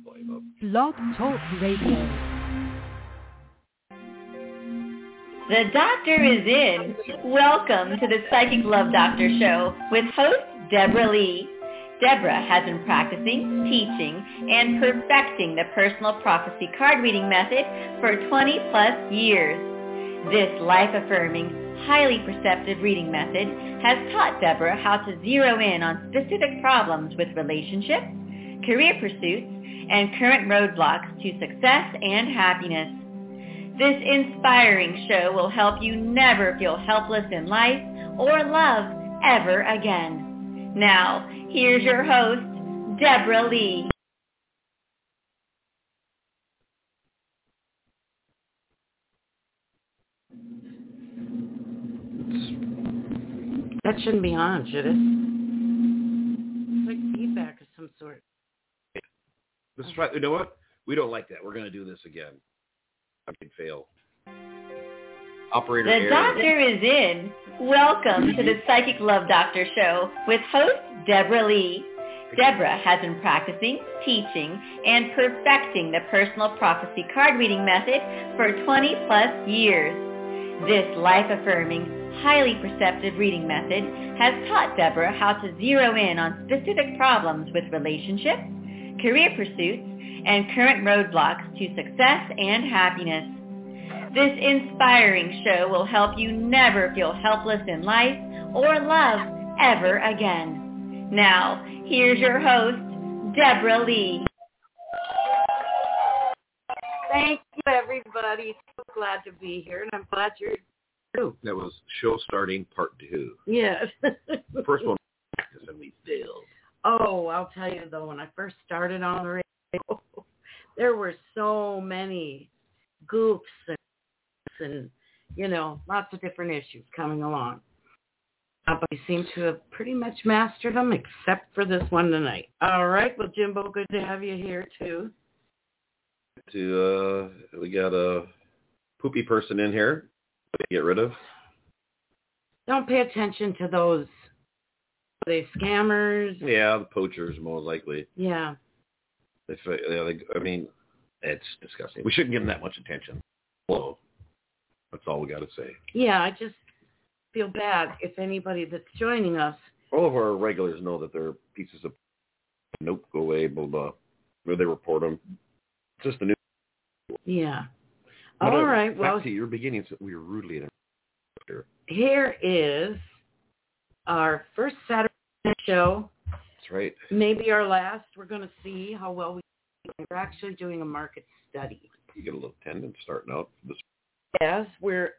volume up. Blog Talk Radio. The doctor is in. Welcome to the Psychic Love Doctor Show with host Deborah Lee. Deborah has been practicing, teaching, and perfecting the personal prophecy card reading method for 20 plus years. This life-affirming, highly perceptive reading method has taught Deborah how to zero in on specific problems with relationships, career pursuits, and current roadblocks to success and happiness. This inspiring show will help you never feel helpless in life or love ever again. Now, here's your host, Deborah Lee. That shouldn't be on, should it? It's like feedback of some sort. Let's try. You know what? We don't like that. We're going to do this again. I can fail. Operator The error. doctor is in. Welcome to the Psychic Love Doctor Show with host Deborah Lee. Deborah has been practicing, teaching, and perfecting the personal prophecy card reading method for 20 plus years. This life-affirming, highly perceptive reading method has taught Deborah how to zero in on specific problems with relationships, career pursuits, and current roadblocks to success and happiness. This inspiring show will help you never feel helpless in life or love ever again. Now, here's your host, Deborah Lee. Thank you, everybody. So glad to be here, and I'm glad you're too. That was show starting part 2. Yes. The first one, and we failed. Oh, I'll tell you, though, when I first started on the radio, there were so many goofs and, you know, lots of different issues coming along. But we seem to have pretty much mastered them, except for this one tonight. All right. Well, Jimbo, good to have you here, too. We got a poopy person in here to get rid of. Don't pay attention to those. Are they scammers? Yeah, the poachers, more likely. Yeah. I mean, it's disgusting. We shouldn't give them that much attention. Whoa. That's all we got to say. Yeah, I just feel bad if anybody that's joining us. All of our regulars know that they're pieces of nope, go away, blah, blah. Where they report them. It's just the news. Yeah. All right. Well, back to your beginnings. We were rudely interrupted. Here is our first Saturday show. That's right. Maybe our last. We're going to see how well we're actually doing a market study. You get a little attendance starting out. Yes, we're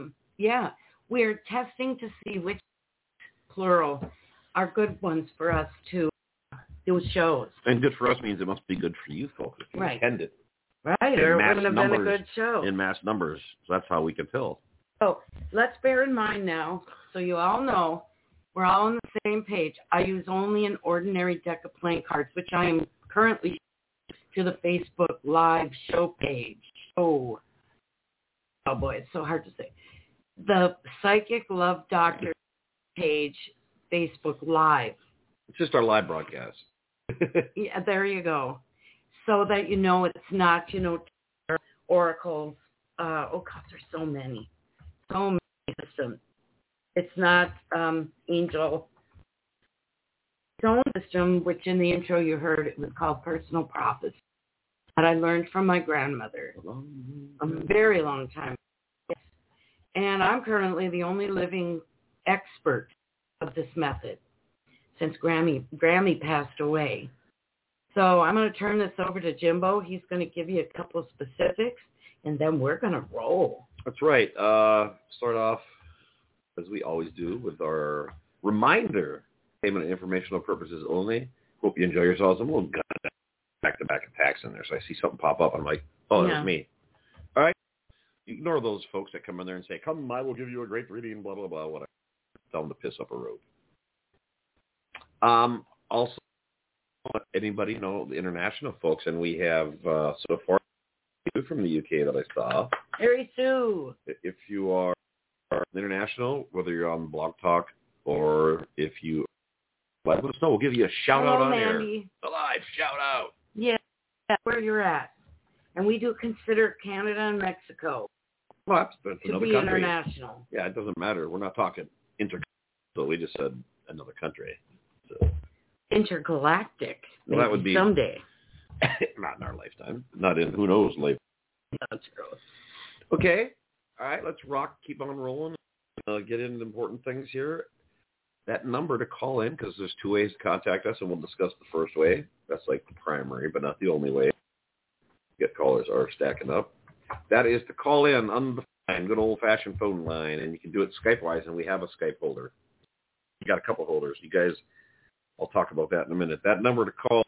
testing to see which plural are good ones for us to do shows. And good for us means it must be good for you folks if you attend it. Right, or it wouldn't have been a good show. In mass numbers. So that's how we can tell. So let's bear in mind now, so you all know, we're all on the same page. I use only an ordinary deck of playing cards, which I am currently to the Facebook Live show page. Oh boy, it's so hard to say. The Psychic Love Doctor page, Facebook Live. It's just our live broadcast. Yeah, there you go. So that you know it's not, oracles. Oh, God, there's so many systems. It's not angel. Its own system, which in the intro you heard, it was called personal prophecy. That I learned from my grandmother a very long time. Yes. And I'm currently the only living expert of this method since Grammy passed away. So I'm going to turn this over to Jimbo. He's going to give you a couple of specifics, and then we're going to roll. That's right. Start off, as we always do, with our reminder, payment and informational purposes only. Hope you enjoy yourselves. I'm a little back-to-back attacks in there, so I see something pop up. I'm like, oh, that was me. All right? Ignore those folks that come in there and say, come, I will give you a great reading, blah, blah, blah, whatever. Tell them to piss up a rope. Also, anybody know the international folks, and we have so far from the UK that I saw. Harry Sue. If you are international, whether you're on Blog Talk or if you let us know, we'll give you a shout out on Mandy. air. A live shout out. Yeah. where you're at. And we do consider Canada and Mexico Well, that's to another be country. international. Yeah, it doesn't matter. We're not talking so we just said another country. So. Intergalactic. Well, that would be someday. not in our lifetime. Not in who knows life. That's gross. Okay. All right. Let's rock. Keep on rolling. Get into important things here. That number to call in, because there's two ways to contact us, and we'll discuss the first way. That's like the primary, but not the only way. Get callers are stacking up. That is to call in on the line, good old-fashioned phone line, and you can do it Skype-wise, and we have a Skype holder. We got a couple holders. You guys, I'll talk about that in a minute. That number to call,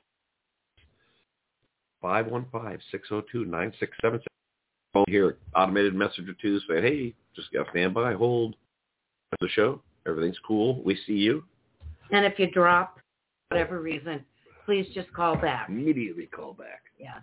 515-602-9676. Phone here, automated message or two, saying, hey, just got stand by, hold the show. Everything's cool. We see you. And if you drop, for whatever reason, please just call back. Immediately call back. Yeah.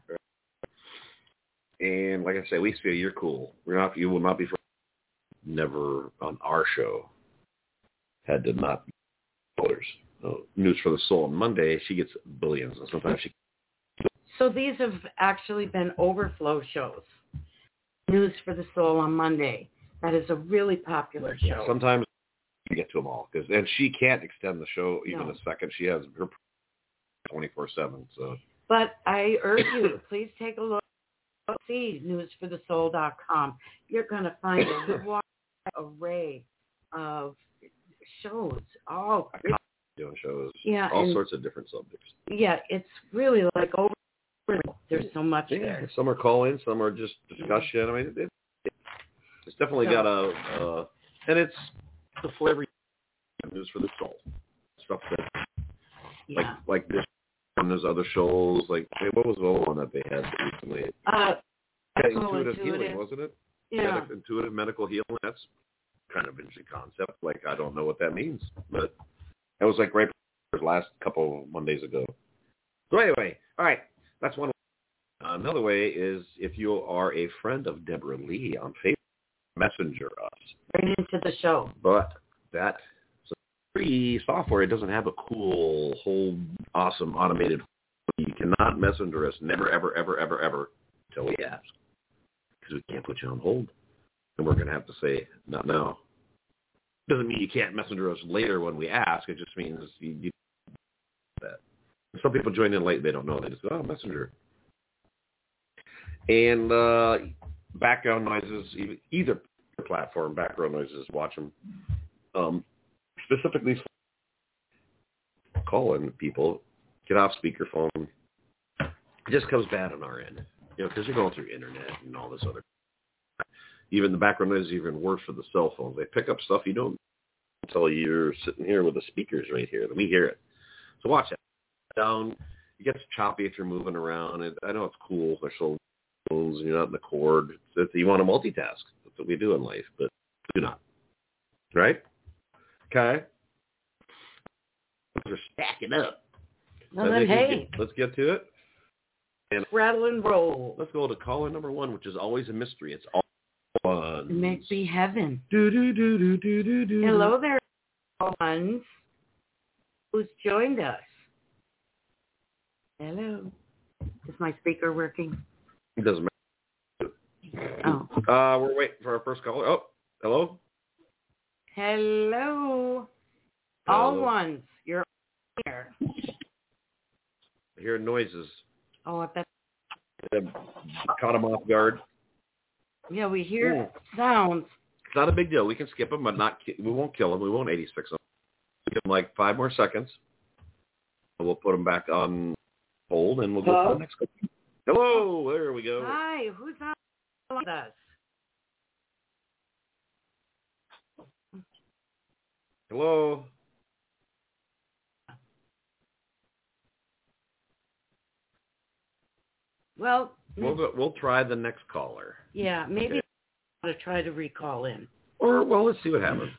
And like I say, we see you're cool. You will not be never on our show had to not be voters. News for the Soul on Monday, she gets billions, and sometimes she. So these have actually been overflow shows. News for the Soul on Monday. That is a really popular show. Sometimes you get to them all, and she can't extend the show even a second. She has her 24/7. So. But I urge you to please take a look. See newsforthesoul.com. You're going to find a wide array of shows. All doing shows. Yeah, all sorts of different subjects. Yeah, it's really like over. There's so much there. Some are call-in, some are just discussion. I mean, it's definitely got and it's the flavor News for the Soul stuff that like this. And there's other shows like what was the other one that they had recently? Intuitive healing, wasn't it? Yeah. Intuitive medical healing. That's kind of an interesting concept. Like I don't know what that means, but that was like right last couple of Mondays ago. So anyway, all right, that's one way. Another way is if you are a friend of Deborah Lee on Facebook, messenger us. Bring into the show. But that's free software. It doesn't have a cool, whole, awesome automated. You cannot messenger us. Never, ever, ever, ever, ever until we ask, because we can't put you on hold, and we're going to have to say not now. Doesn't mean you can't messenger us later when we ask. It just means you that. Some people join in late. They don't know. They just go, oh, messenger. And background noises, either platform, background noises, watch them. Specifically, calling people, get off speakerphone. It just comes bad on our end, because you're going through internet and all this other. Even the background noise is even worse for the cell phones. They pick up stuff you don't until you're sitting here with the speakers right here. We hear it. So watch that. Down, it gets choppy if you're moving around. I know it's cool. They're so phones, you're not in the cord. You want to multitask. That's what we do in life, but do not. Right? Okay. We're stacking up. Well, then, hey. Let's get to it. And rattle and roll. Let's go to caller number one, which is always a mystery. It's all fun. It makes me heaven. Do. Hello there, ones. Who's joined us? Hello. Is my speaker working? It doesn't matter. Oh. We're waiting for our first caller. Oh, hello? Hello. All ones. You're here. I hear noises. Oh, I bet. Caught them off guard. Yeah, we hear sounds. It's not a big deal. We can skip them, but we won't kill them. We won't 86 them. We give them like 5 more seconds. And we'll put them back on hold, and we'll go to the next one. Hello. There we go. Hi. Who's on with us? Hello. Well, we'll try the next caller. Yeah, maybe I'll try to recall in. Or, well, let's see what happens.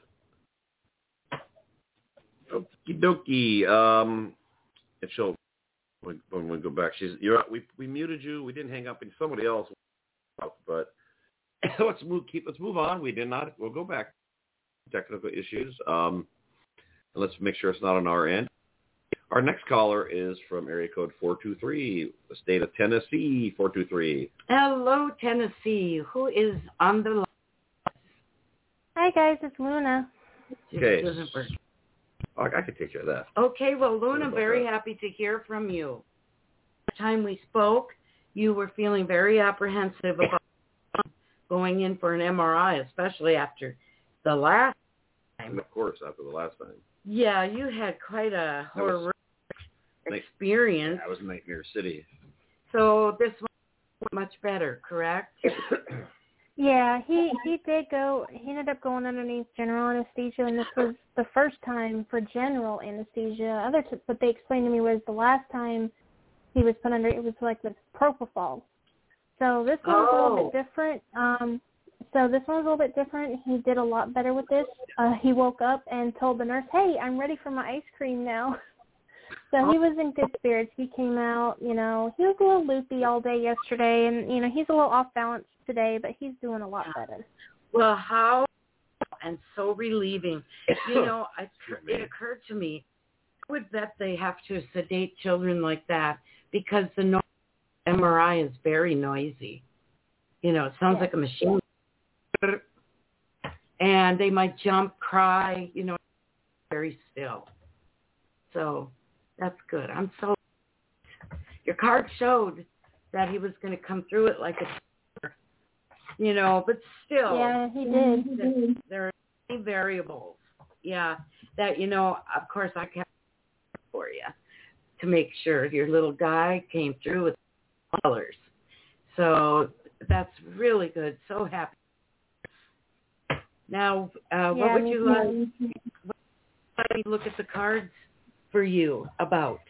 Okie dokie. It showed when we go back. We muted you. We didn't hang up, and somebody else. But let's move on. We'll go back. Technical issues. Let's make sure it's not on our end. Our next caller is from area code 423, the state of Tennessee, 423. Hello, Tennessee. Who is on the line? Hi, guys. It's Luna. Okay. I could take care of that. Okay, well, Luna, very happy to hear from you. The time we spoke, you were feeling very apprehensive about going in for an MRI, especially after the last time. Of course, after the last time. Yeah, you had quite a horrific experience. That was Nightmare City. So this one was much better, correct? Yeah, he did go. He ended up going underneath general anesthesia, and this was the first time for general anesthesia. What they explained to me was the last time he was put under, it was like with propofol. So this one was a little bit different. He did a lot better with this. He woke up and told the nurse, "Hey, I'm ready for my ice cream now." So he was in good spirits. He came out, he was a little loopy all day yesterday, and, he's a little off balance today, but he's doing a lot better. Well, how, and so relieving. It occurred to me, I would bet they have to sedate children like that because the MRI is very noisy. It sounds like a machine. And they might jump, cry, very still. So that's good. I'm so. Your card showed that he was going to come through it like a, but still. Yeah, he did. There are many variables. Yeah, that of course I can for you to make sure your little guy came through with colors. So that's really good. So happy. Now, what would you like? Let me look at the cards for you about.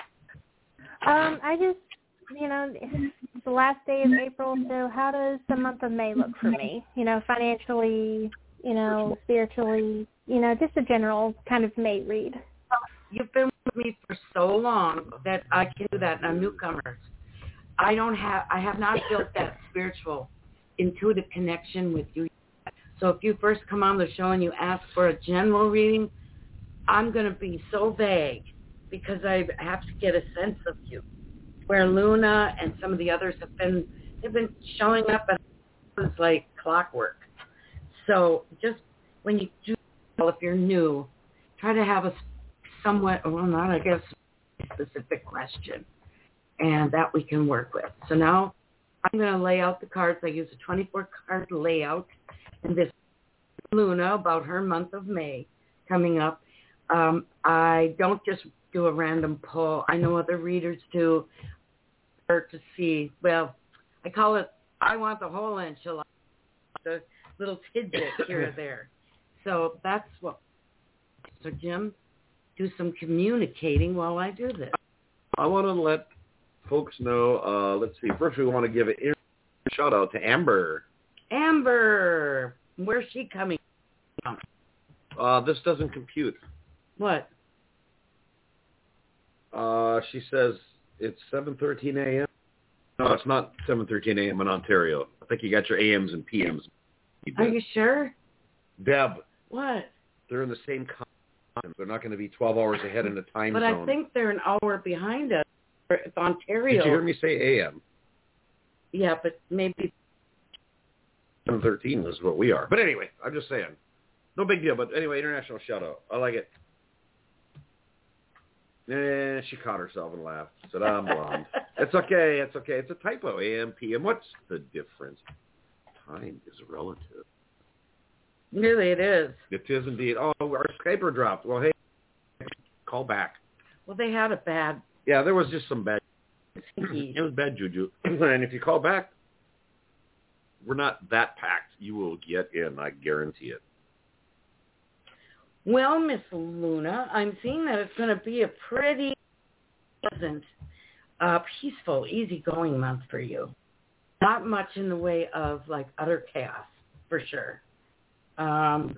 I just, it's the last day of April, so how does the month of May look for me? Financially, spiritually, just a general kind of May read. You've been with me for so long that I can do that. Now, newcomers, I have not built that spiritual, intuitive connection with you. So if you first come on the show and you ask for a general reading, I'm going to be so vague because I have to get a sense of you. Where Luna and some of the others they've been showing up, and it's like clockwork. So just when you do, if you're new, try to have a somewhat, specific question, and that we can work with. So now I'm going to lay out the cards. I use a 24-card layout, and this Luna about her month of May coming up. I don't just do a random pull. I know other readers do, to see, well, I call it, I want the whole enchilada, the little tidbit here or there. So that's what. So Jim, do some communicating while I do this. I want to let folks know, let's see, first we want to give a shout out to Amber. Amber, where's she coming from? This doesn't compute. What? She says it's 7:13 a.m. No, it's not 7:13 a.m. in Ontario. I think you got your AMs and PMs. Are you sure? Deb. What? They're in the same time. They're not going to be 12 hours ahead in the time but zone. But I think they're an hour behind us. It's Ontario. Did you hear me say AM? Yeah, but maybe 7:13 is what we are. But anyway, I'm just saying. No big deal. But anyway, international shout out. I like it. She caught herself and laughed. Said, I'm blonde. It's okay. It's okay. It's a typo. AM, PM. What's the difference? Time is relative. Really, it is. It is indeed. Oh, our Skyper dropped. Well, hey, call back. Well, they had a bad. Yeah, there was just some bad. It was bad juju. And if you call back, we're not that packed. You will get in. I guarantee it. Well, Miss Luna, I'm seeing that it's going to be a pretty pleasant, peaceful, easing month for you. Not much in the way of, like, utter chaos, for sure. On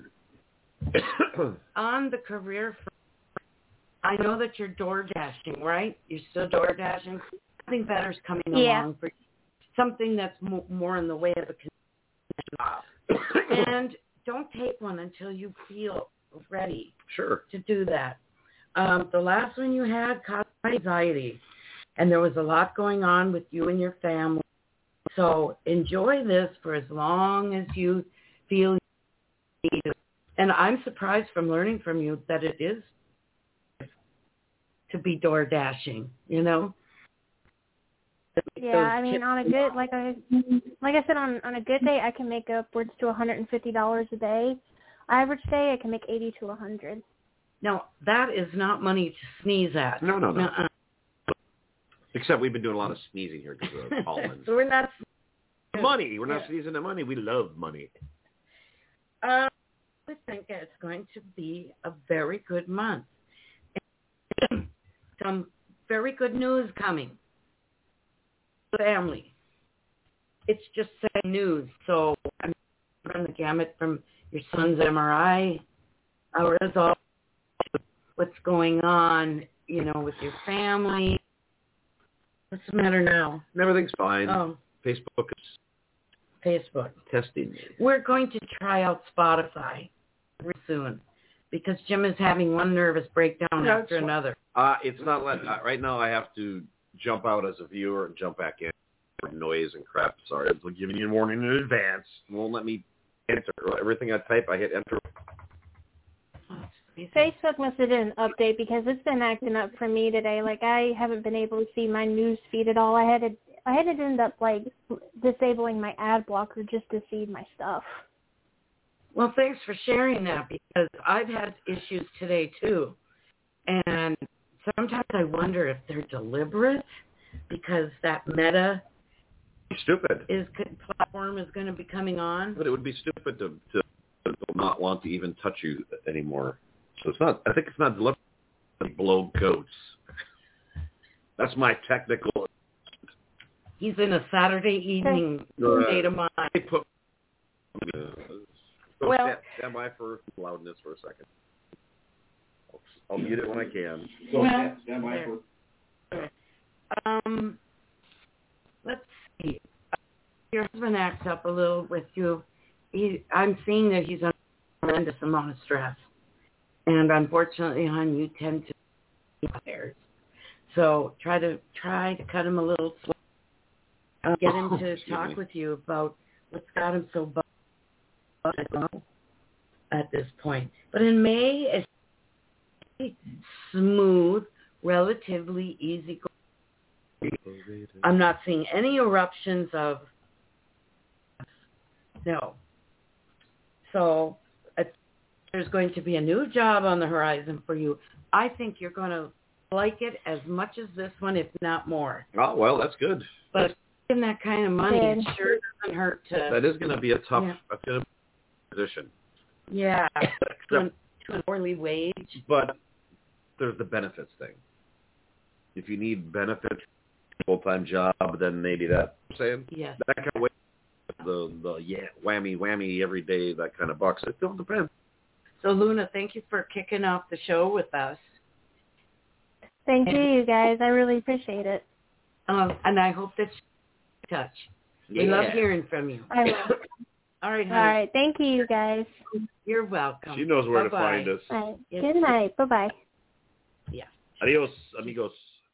the career front, I know that you're door dashing, right? You're still door dashing. Something better's coming along for you. Something that's more in the way of a job. And don't take one until you feel ready to do that. The last one you had caused anxiety, and there was a lot going on with you and your family. So enjoy this for as long as you feel you need to. And I'm surprised from learning from you that it is to be door dashing, you know? Yeah, I mean, on a good, like I said, on a good day, I can make upwards to $150 a day. Average day, I can make $80 to $100. Now, that is not money to sneeze at. No. Nuh-uh. Except we've been doing a lot of sneezing here because of pollen. So we're not... Money. We're not sneezing at money. We love money. I think it's going to be a very good month. And some very good news coming. Family. It's just sad news. So I'm running the gamut from your son's MRI, our results, what's going on, you know, with your family. What's the matter now? Everything's fine. Oh, Facebook is testing me. We're going to try out Spotify very soon because Jim is having one nervous breakdown after another. It's not right now. I have to jump out as a viewer and jump back in for noise and crap. Sorry, I'm giving you a warning in advance. It won't let me enter. Everything I type, I hit enter. Facebook must have did an update because it's been acting up for me today. Like, I haven't been able to see my news feed at all. I had to end up, like, disabling my ad blocker just to see my stuff. Well, thanks for sharing that because I've had issues today, too. And sometimes I wonder if they're deliberate because that Meta platform is going to be coming on. But it would be stupid to not want to even touch you anymore. So it's not. I think it's not deliberate to blow goats. That's my technical. He's in a Saturday evening state of mind. Stand by for loudness for a second. I'll mute it when I can. Stand by for. Let's see. Your husband acts up a little with you. I'm seeing that he's under a tremendous amount of stress. And unfortunately, hon, you tend to be tired. So try to cut him a little slack. Get him to talk with you about what's got him so bugged at this point. But in May, it's smooth, relatively easy going. I'm not seeing any eruptions of no. So there's going to be a new job on the horizon for you. I think you're going to like it as much as this one, if not more. Oh, well, that's good. But in that kind of money, it sure doesn't hurt to... That is going to be a tough position. Yeah, to an hourly wage. But there's the benefits thing. If you need benefits, full-time job, then maybe that. I'm saying? Yes. That kind of way, the whammy every day, that kind of bucks. It still depends. So, Luna, thank you for kicking off the show with us. Thank you guys. I really appreciate it. And I hope that you touch. We love hearing from you. I will. All right, honey. All right. Thank you guys. You're welcome. She knows where Bye-bye. to find us. All right. Yes. Good night. Bye-bye. Yeah. Adios, amigos.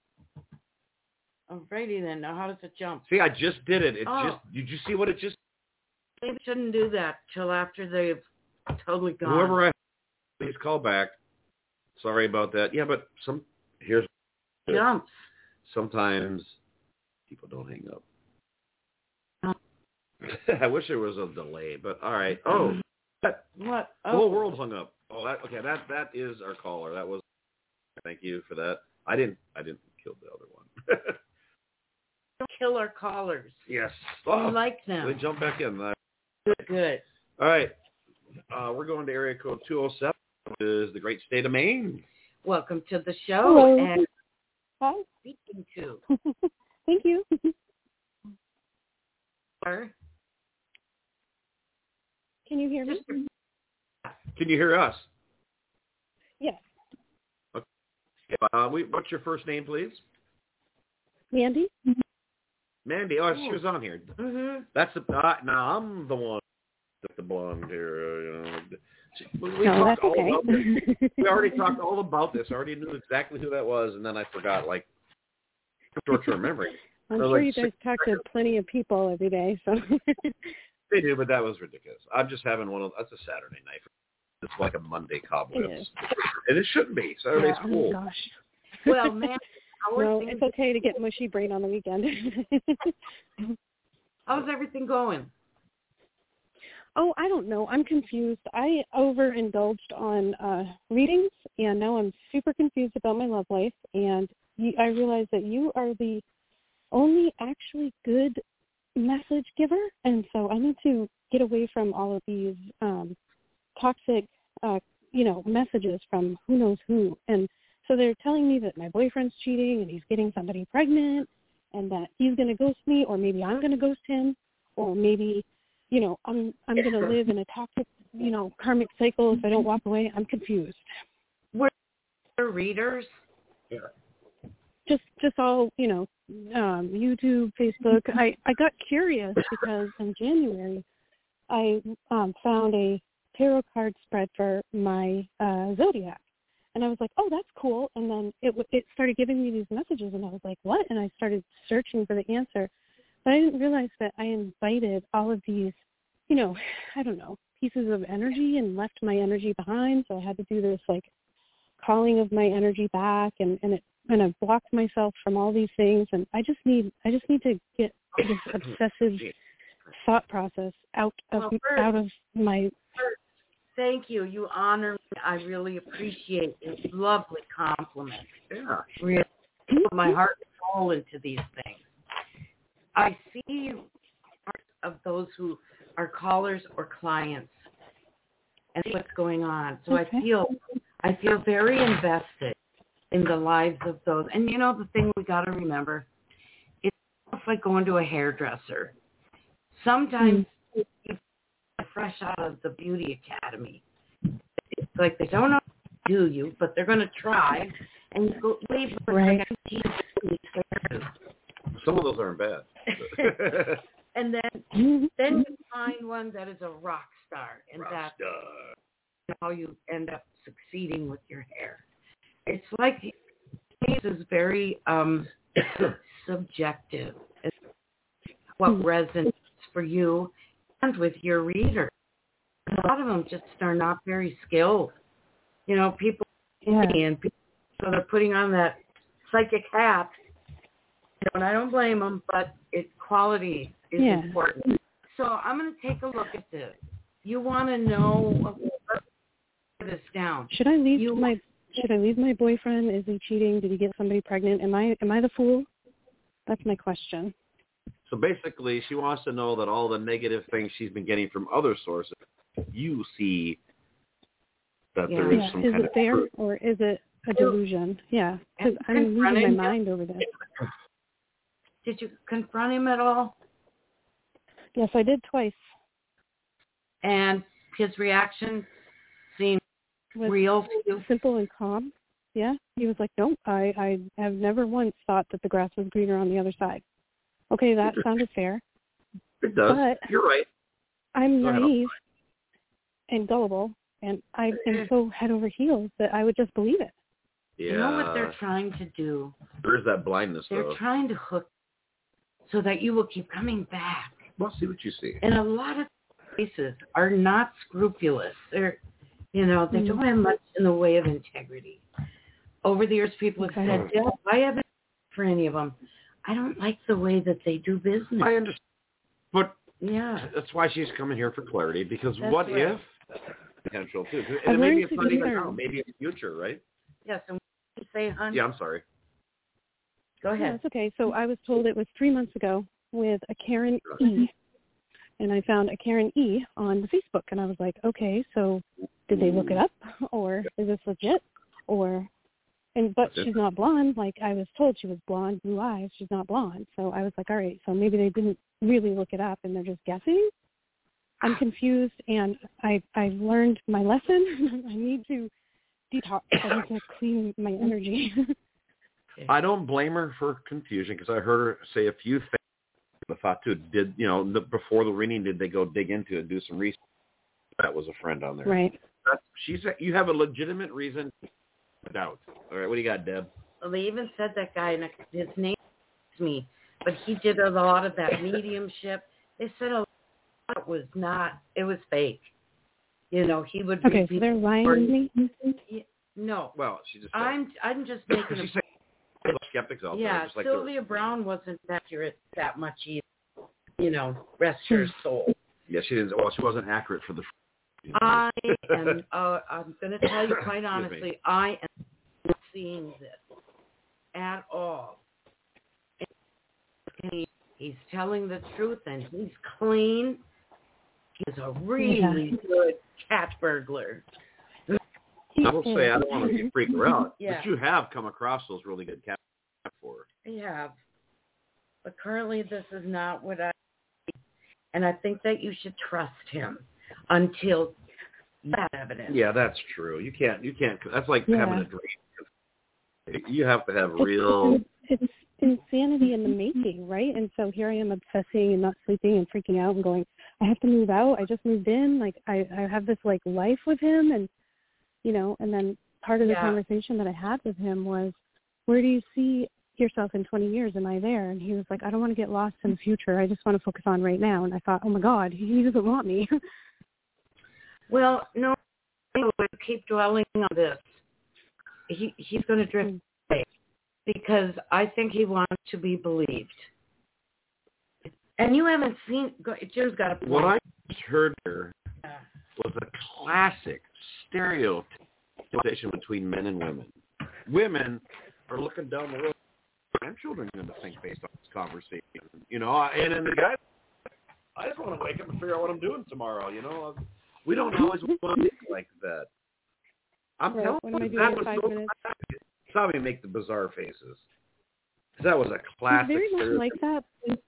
Alrighty then. Now, how does it jump? See, I just did it. Oh. Did you see what it just? Maybe shouldn't do that till after they've totally gone. Whoever please call back. Sorry about that. Yeah, but here's jumps. Sometimes people don't hang up. Oh. I wish there was a delay, but all right. Oh, what? The whole world hung up. Oh, that is our caller. That was. Thank you for that. I didn't kill the other one. Don't kill our callers. Yes. We like them. They jump back in. Good. All right. We're going to area code 207, which is the great state of Maine. Welcome to the show. Hello. And Hi. speaking to. Thank you. Sir. Can you hear me? Can you hear us? Yes. Okay. What's your first name, please? Mandy? Mandy. Oh, she was on here. Mm-hmm. That's now I'm the one with the blonde hair. We No, talked that's all okay. about this. We already talked all about this. I already knew exactly who that was, and then I forgot, like, short-term memory. I'm So, sure like, you guys talk to plenty of people every day, so. They do, but that was ridiculous. I'm just having that's a Saturday night. It's like a Monday cobwebs. It is. And it shouldn't be. Saturday's Oh, cool. gosh. Well, man, No, it's okay to get mushy brain on the weekend. how's everything going? Oh, I don't know. I'm confused. I overindulged on readings, and now I'm super confused about my love life. And I realize that you are the only actually good message giver, and so I need to get away from all of these toxic, messages from who knows who. And so they're telling me that my boyfriend's cheating and he's getting somebody pregnant, and that he's going to ghost me, or maybe I'm going to ghost him, or maybe, I'm going to live in a toxic, karmic cycle if I don't walk away. I'm confused. We're readers. Yeah. Just all, YouTube, Facebook. I got curious because in January I found a tarot card spread for my zodiac, and I was like, oh, that's cool. And then it started giving me these messages, and I was like, what? And I started searching for the answer, but I didn't realize that I invited all of these, I don't know, pieces of energy and left my energy behind. So I had to do this like calling of my energy back, and I've blocked myself from all these things, and I just need to get this obsessive thought process out of my. Thank you. You honor me. I really appreciate it. Lovely compliment. Yeah. Really put my heart and soul into these things. I see parts of those who are callers or clients and see what's going on. So Okay. I feel very invested in the lives of those. And the thing we got to remember, it's like going to a hairdresser. Sometimes you're fresh out of the beauty academy. It's like they don't know how to do you, but they're going to try, and you go leave with Right. like a scared. Some of those aren't bad. And then you find one that is a rock star, and that's how you end up succeeding with your hair. It's like this is very subjective. It's what resonates for you and with your reader. A lot of them just are not very skilled. People, and people, so they're putting on that psychic hat. And I don't blame them, but quality is important. So I'm going to take a look at this. You want to know this down. Should I leave my boyfriend? Is he cheating? Did he get somebody pregnant? Am I the fool? That's my question. So basically, she wants to know that all the negative things she's been getting from other sources, you see that there is some is kind it of there, truth. or is it a delusion? Yeah, because I'm losing my mind over this. Did you confront him at all? Yes, I did twice. And his reaction seemed Was real to you? simple and calm. Yeah, he was like, nope, I have never once thought that the grass was greener on the other side. Okay, that sounded fair. It does. But you're right. I'm Go ahead. naive and gullible, and I am so head over heels that I would just believe it. Yeah. You know what they're trying to do? There is that blindness, They're though. trying to hook so that you will keep coming back. Well, see what you see. And a lot of cases are not scrupulous. They're, they don't have much in the way of integrity. Over the years, people have said, yeah, I haven't for any of them. I don't like the way that they do business. I understand. But yeah, that's why she's coming here for clarity, because That's what right. if potential, too? I've And maybe learned it's to not even discern. now. Maybe it's future, right? yes. And what did you say, hon? Yeah, I'm sorry. Go Yeah, ahead. it's okay. So I was told it was 3 months ago with a Karen E. And I found a Karen E on the Facebook, and I was like, okay, so did they look it up, or is this legit, but she's not blonde. Like I was told she was blonde, blue eyes. She's not blonde. So I was like, all right, so maybe they didn't really look it up and they're just guessing. I'm confused, and I've learned my lesson. I need to detox. I need to clean my energy. I don't blame her for confusion, because I heard her say a few things. The thought too, before the reading, did they go dig into it, do some research? That was a friend on there. Right. You have a legitimate reason to doubt. All right, what do you got, Deb? Well, they even said that guy, and his name is me, but he did a lot of that mediumship. They said a lot of it was not, it was fake. You know, he would Okay, repeat so they're lying to me? No. Well, she just. I'm just making a she's saying skeptics out there. Yeah, Just like Sylvia Brown wasn't accurate that much either. You know, rest her soul. Yeah, she didn't. Well, she wasn't accurate for the. I am. I'm going to tell you quite honestly, I am not seeing this at all. And he's telling the truth, and he's clean. He's a really good cat burglar. I will say, I don't want to freak her out, Yeah. but you have come across those really good cat for her. I have. But currently, this is not what I see. And I think that you should trust him until you have evidence. Yeah, that's true. You can't. That's like having a dream. You have to have real. It's insanity in the making, right? And so here I am obsessing and not sleeping and freaking out and going, I have to move out. I just moved in. Like I have this like life with him, and you know. And then part of the conversation that I had with him was, where do you see yourself in 20 years? Am I there? And he was like, I don't want to get lost in the future. I just want to focus on right now. And I thought, oh my God, he doesn't want me. Well, no, keep dwelling on this. He's going to drift away because I think he wants to be believed. And you haven't seen. Jim's got a point. What I just heard here was a classic stereotyping between men and women. Women are looking down the road. Grandchildren are going to think based on this conversation, you know. And then the guy, I just want to wake up and figure out what I'm doing tomorrow, you know. We don't always want to think like that. I'm telling you, that was so classic. Saw me make the bizarre faces. That was a classic. He's very much like that,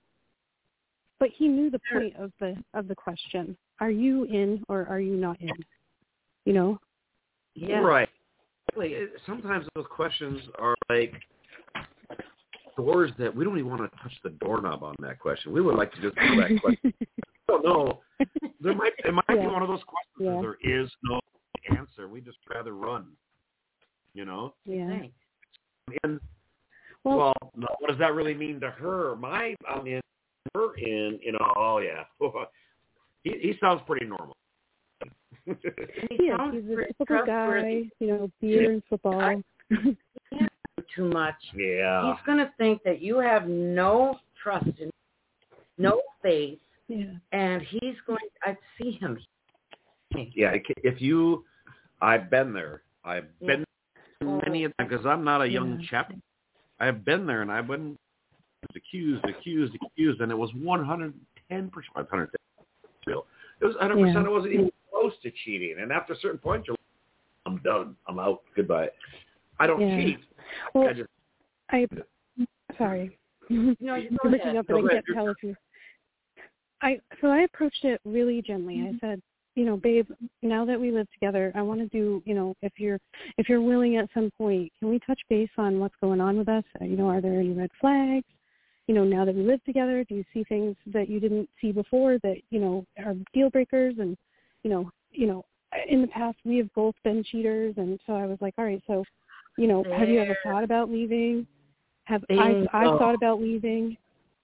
but he knew the point of the question: are you in or are you not in? You know. Yeah. Right. Sometimes those questions are like doors that we don't even want to touch the doorknob on that question. We would like to just do that question. I don't know. It might be one of those questions where there is no answer. We just rather run, you know? Yeah. And, well, what does that really mean to her? I'm in, her in, you know, oh, yeah. He sounds pretty normal. He's a typical guy, you know, beer and football. Too much. Yeah. He's going to think that you have no trust in, no faith. Yeah. And he's going. I see him. Yeah. I've been there. I've been many times because I'm not a young chap. I have been there, and I've been accused, and it was 110%. 110%. It was 100%. It wasn't even close to cheating. And after a certain point, you're like, I'm done. I'm out. Goodbye. I don't cheat. Well, sorry. No, you're looking up, and I can't tell if you. So I approached it really gently. I said, you know, babe, now that we live together, I want to do, you know, if you're willing at some point, can we touch base on what's going on with us? You know, are there any red flags? You know, now that we live together, do you see things that you didn't see before that, you know, are deal breakers? And, you know, in the past we have both been cheaters, and so I was like, all right, so, you know, have you ever thought about leaving? I've thought about leaving.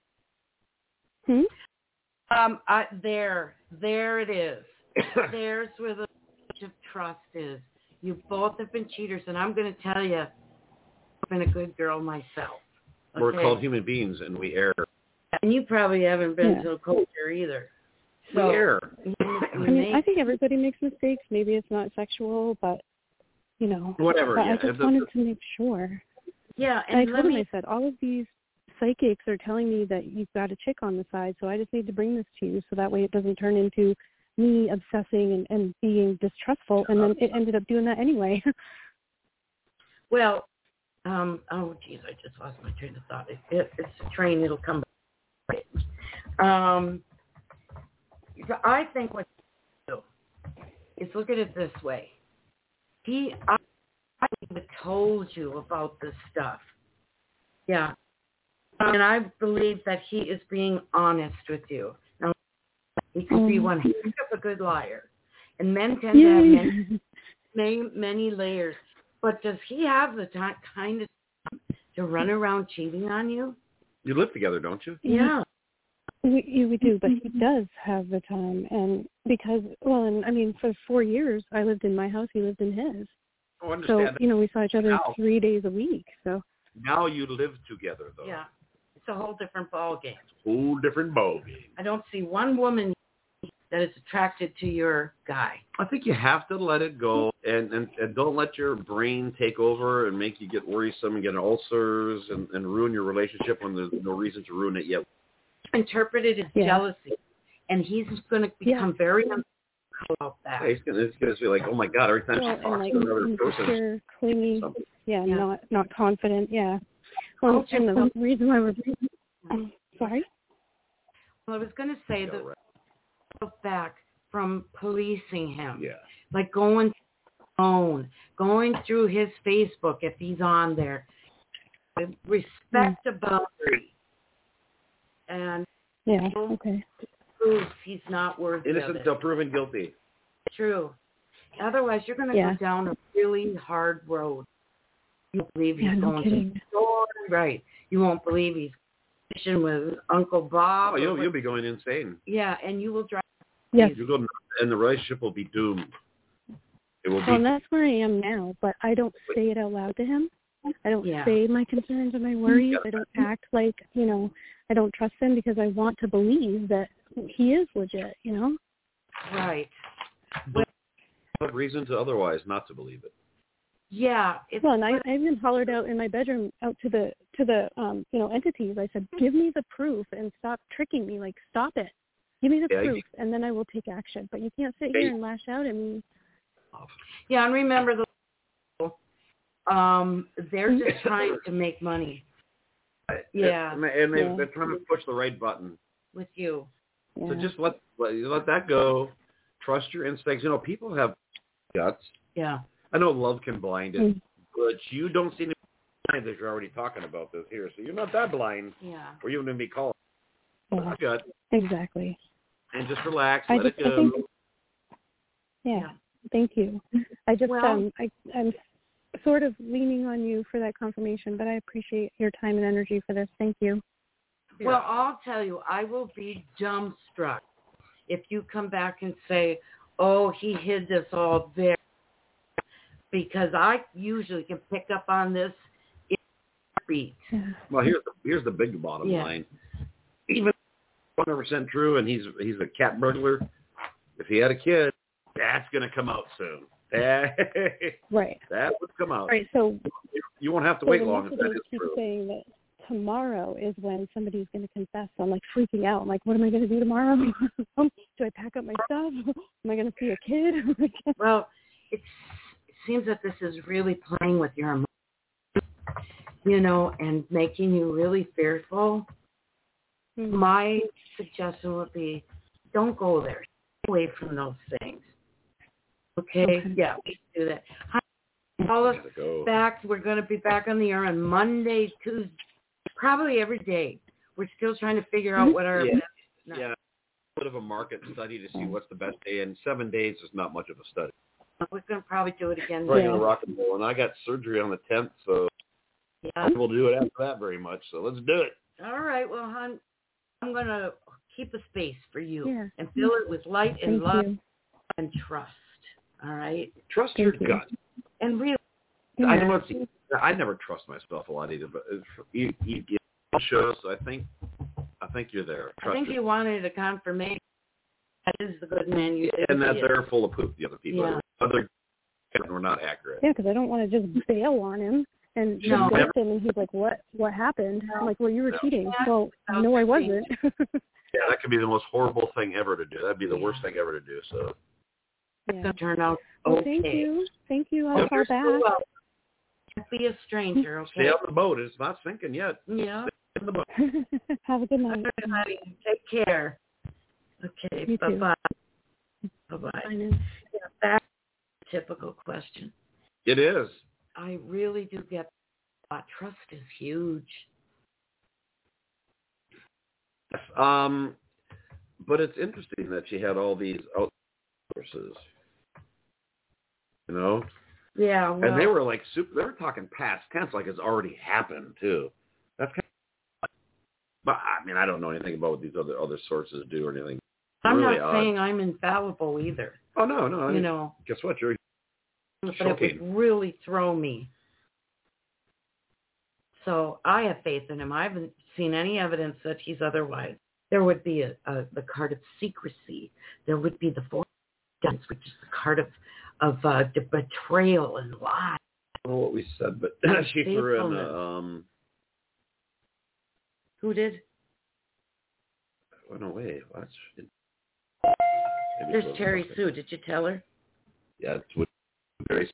There it is. There's where the of trust is. You both have been cheaters, and I'm going to tell you, I've been a good girl myself. Okay? We're called human beings, and we err. And you probably haven't been to a culture either. So, we err. I mean, I think everybody makes mistakes. Maybe it's not sexual, but, you know. Whatever, but I just wanted to make sure. Yeah, and I told him, I said, all of these psychics are telling me that you've got a chick on the side, so I just need to bring this to you so that way it doesn't turn into me obsessing and being distrustful, and then it ended up doing that anyway. Well, oh, geez, I just lost my train of thought. It's a train, it'll come back. I think what you do is look at it this way. I even told you about this stuff. Yeah. And I believe that he is being honest with you. Now, he could be one heck of a good liar. And men tend to have many layers. But does he have the kind of time to run around cheating on you? You live together, don't you? Yeah. We do, but he does have the time, and because, well, and I mean, for 4 years, I lived in my house, he lived in his. I So, understand. we saw each other Now. 3 days a week, so. Now you live together, though. Yeah. It's a whole different ball game. Whole different ballgame. I don't see one woman that is attracted to your guy. I think you have to let it go and don't let your brain take over and make you get worrisome and get ulcers and ruin your relationship when there's no reason to ruin it yet. Interpret it as jealousy, and he's going to become very uncomfortable about that. It's going to be like, oh my God, every time she talks to another person. Insecure, clingy, something. not confident, Well, and the reason why we're, sorry? Well, I was going to say that back from policing him. Yeah. Like going through his Facebook if he's on there. Respect a boundary. And proves he's not worthy of innocent it. until proven guilty. True. Otherwise, you're going to go down a really hard road. You won't believe he's going to the store. Right. You won't believe he's fishing with Uncle Bob. Oh, you'll be going insane. Yeah, and you will drive. Yes. You go, and the relationship will be doomed. It will be. And that's where I am now, but I don't say it out loud to him. I don't say my concerns and my worries. I don't act like, I don't trust him because I want to believe that he is legit, Right. But what reason to otherwise not to believe it? Yeah. Well, and I even hollered out in my bedroom out to the entities. I said, give me the proof and stop tricking me. Like, stop it. Give me the proof, and then I will take action. But you can't sit here and lash out at me. Yeah, and remember they're just trying to make money. Yeah. And they're trying to push the right button. With you. Yeah. So just let that go. Trust your instincts. People have guts. Yeah. I know love can blind it, but you don't seem to be blind as you're already talking about this here. So you're not that blind. Yeah. Or you wouldn't be calling. Gut. Exactly. And just relax. Let it go. Thank you. I just I'm sort of leaning on you for that confirmation, but I appreciate your time and energy for this. Thank you. Well, I'll tell you, I will be dumbstruck if you come back and say, oh, he hid this all there. Because I usually can pick up on this in a beat. Well, here's the big bottom line. Even 100% true, and he's a cat burglar. If he had a kid, that's going to come out soon. Right. That would come out. Right. So you won't have to wait long if that is keep true. Saying that tomorrow is when somebody's going to confess. So I'm like freaking out. I'm like, what am I going to do tomorrow? Do I pack up my stuff? Am I going to see a kid? Well, it seems that this is really playing with your emotions, and making you really fearful. My suggestion would be, don't go there. Stay away from those things. Okay? Yeah, we can do that. Call us back. We're going to be back on the air on Monday, Tuesday, probably every day. We're still trying to figure out what our... Yeah, a bit of a market study to see what's the best day. And 7 days is not much of a study. We're going to probably do it again. We're going to rock and roll. And I got surgery on the 10th, so we'll do it after that very much. So let's do it. All right. Well, hon, I'm going to keep a space for you and fill it with light and love and trust. All right? Trust your gut. And really. I never trust myself a lot either, but you show, so I think you're there. I think you wanted a confirmation. That is the good man you did. And that they're full of poop, the other people. Yeah. Other were not accurate. Yeah, because I don't want to just bail on him and ghost him, and he's like, what happened? I'm like, well, you were cheating. Well, no, I wasn't. Yeah, that could be the most horrible thing ever to do. That'd be the worst thing ever to do. So it's going to turn out okay. Thank you. I'll call back. Don't be a stranger, okay? Stay on the boat. It's not sinking yet. Yeah. Stay on the boat. Have a good night. Take care. Okay, bye-bye. Bye-bye. Yeah, that's a typical question. It is. I really do get that. Trust is huge. But it's interesting that she had all these outsources. you know? Yeah, well, And they were like they were talking past tense, like it's already happened too. That's kind of, but I mean, I don't know anything about what these other sources do or anything. I'm really not saying I'm infallible either. Oh no, You know, guess what? You're but shocking. it would really throw me. So I have faith in him. I haven't seen any evidence that he's otherwise. There would be the card of secrecy. There would be the four guns, which is the card of the betrayal and lie. I don't know what we said, but she threw in Who did? Oh no, wait, what? There's Terry Sue. Did you tell her? Yeah, it's Terry.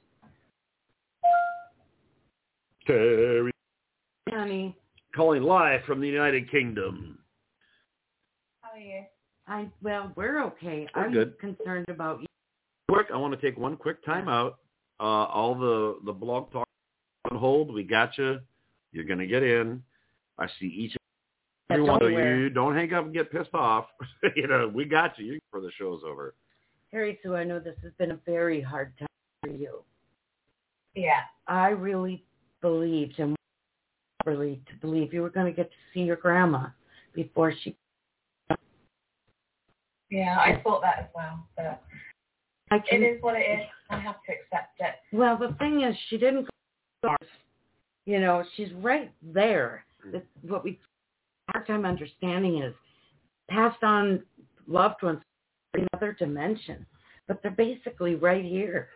Terry. Honey. Calling live from the United Kingdom. How are you? Well, we're okay. We're I'm good. concerned about you. Quick, I want to take one quick time out. All the blog talk on hold. We got you. You're going to get in. I see each and every one of you. Don't hang up and get pissed off. You know, we got you before the show's over. Terry Sue, I know this has been a very hard time for you. Yeah. I really believed and really to believe you were going to get to see your grandma before she. Yeah, I thought that as well, but it is what it is. I have to accept it. Well, the thing is, she didn't go. You know, she's right there. What we have a hard time understanding is passed on loved ones in another dimension, but they're basically right here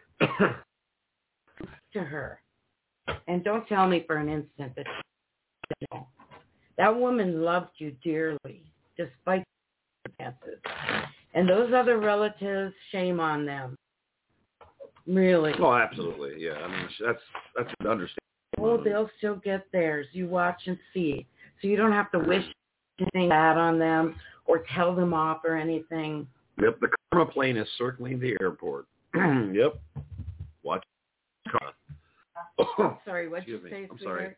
to her. And don't tell me for an instant that that woman loved you dearly, despite circumstances. And those other relatives, shame on them. Really. Oh, absolutely. Yeah, I mean that's understandable. Oh, they'll still get theirs. You watch and see. So you don't have to wish anything bad on them or tell them off or anything. Yep, the karma plane is circling the airport. Yep. Watch. Sorry, what'd you say? I'm sorry.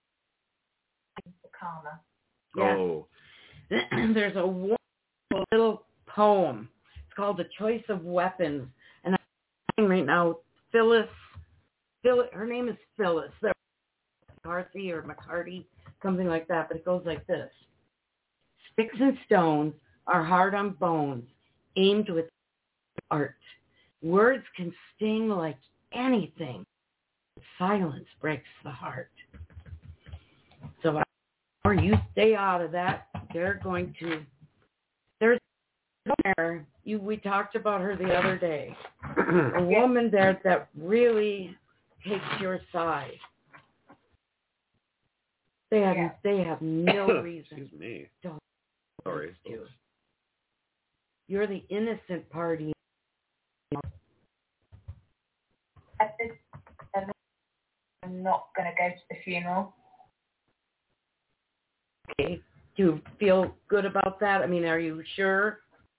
Karma. Yes. Oh. There's a wonderful little poem. It's called The Choice of Weapons. And I'm right now, Phyllis, her name is Phyllis. McCarthy or McCarty, something like that. But it goes like this. Sticks and stones are hard on bones, aimed with art. Words can sting like anything. Silence breaks the heart. So or you stay out of that. There's there. We talked about her the other day. A woman there that really takes your side. They have no reason. Excuse me. Don't. Sorry. You. You're the innocent party. I'm not going to go to the funeral. Okay. Do you feel good about that? I mean, are you sure?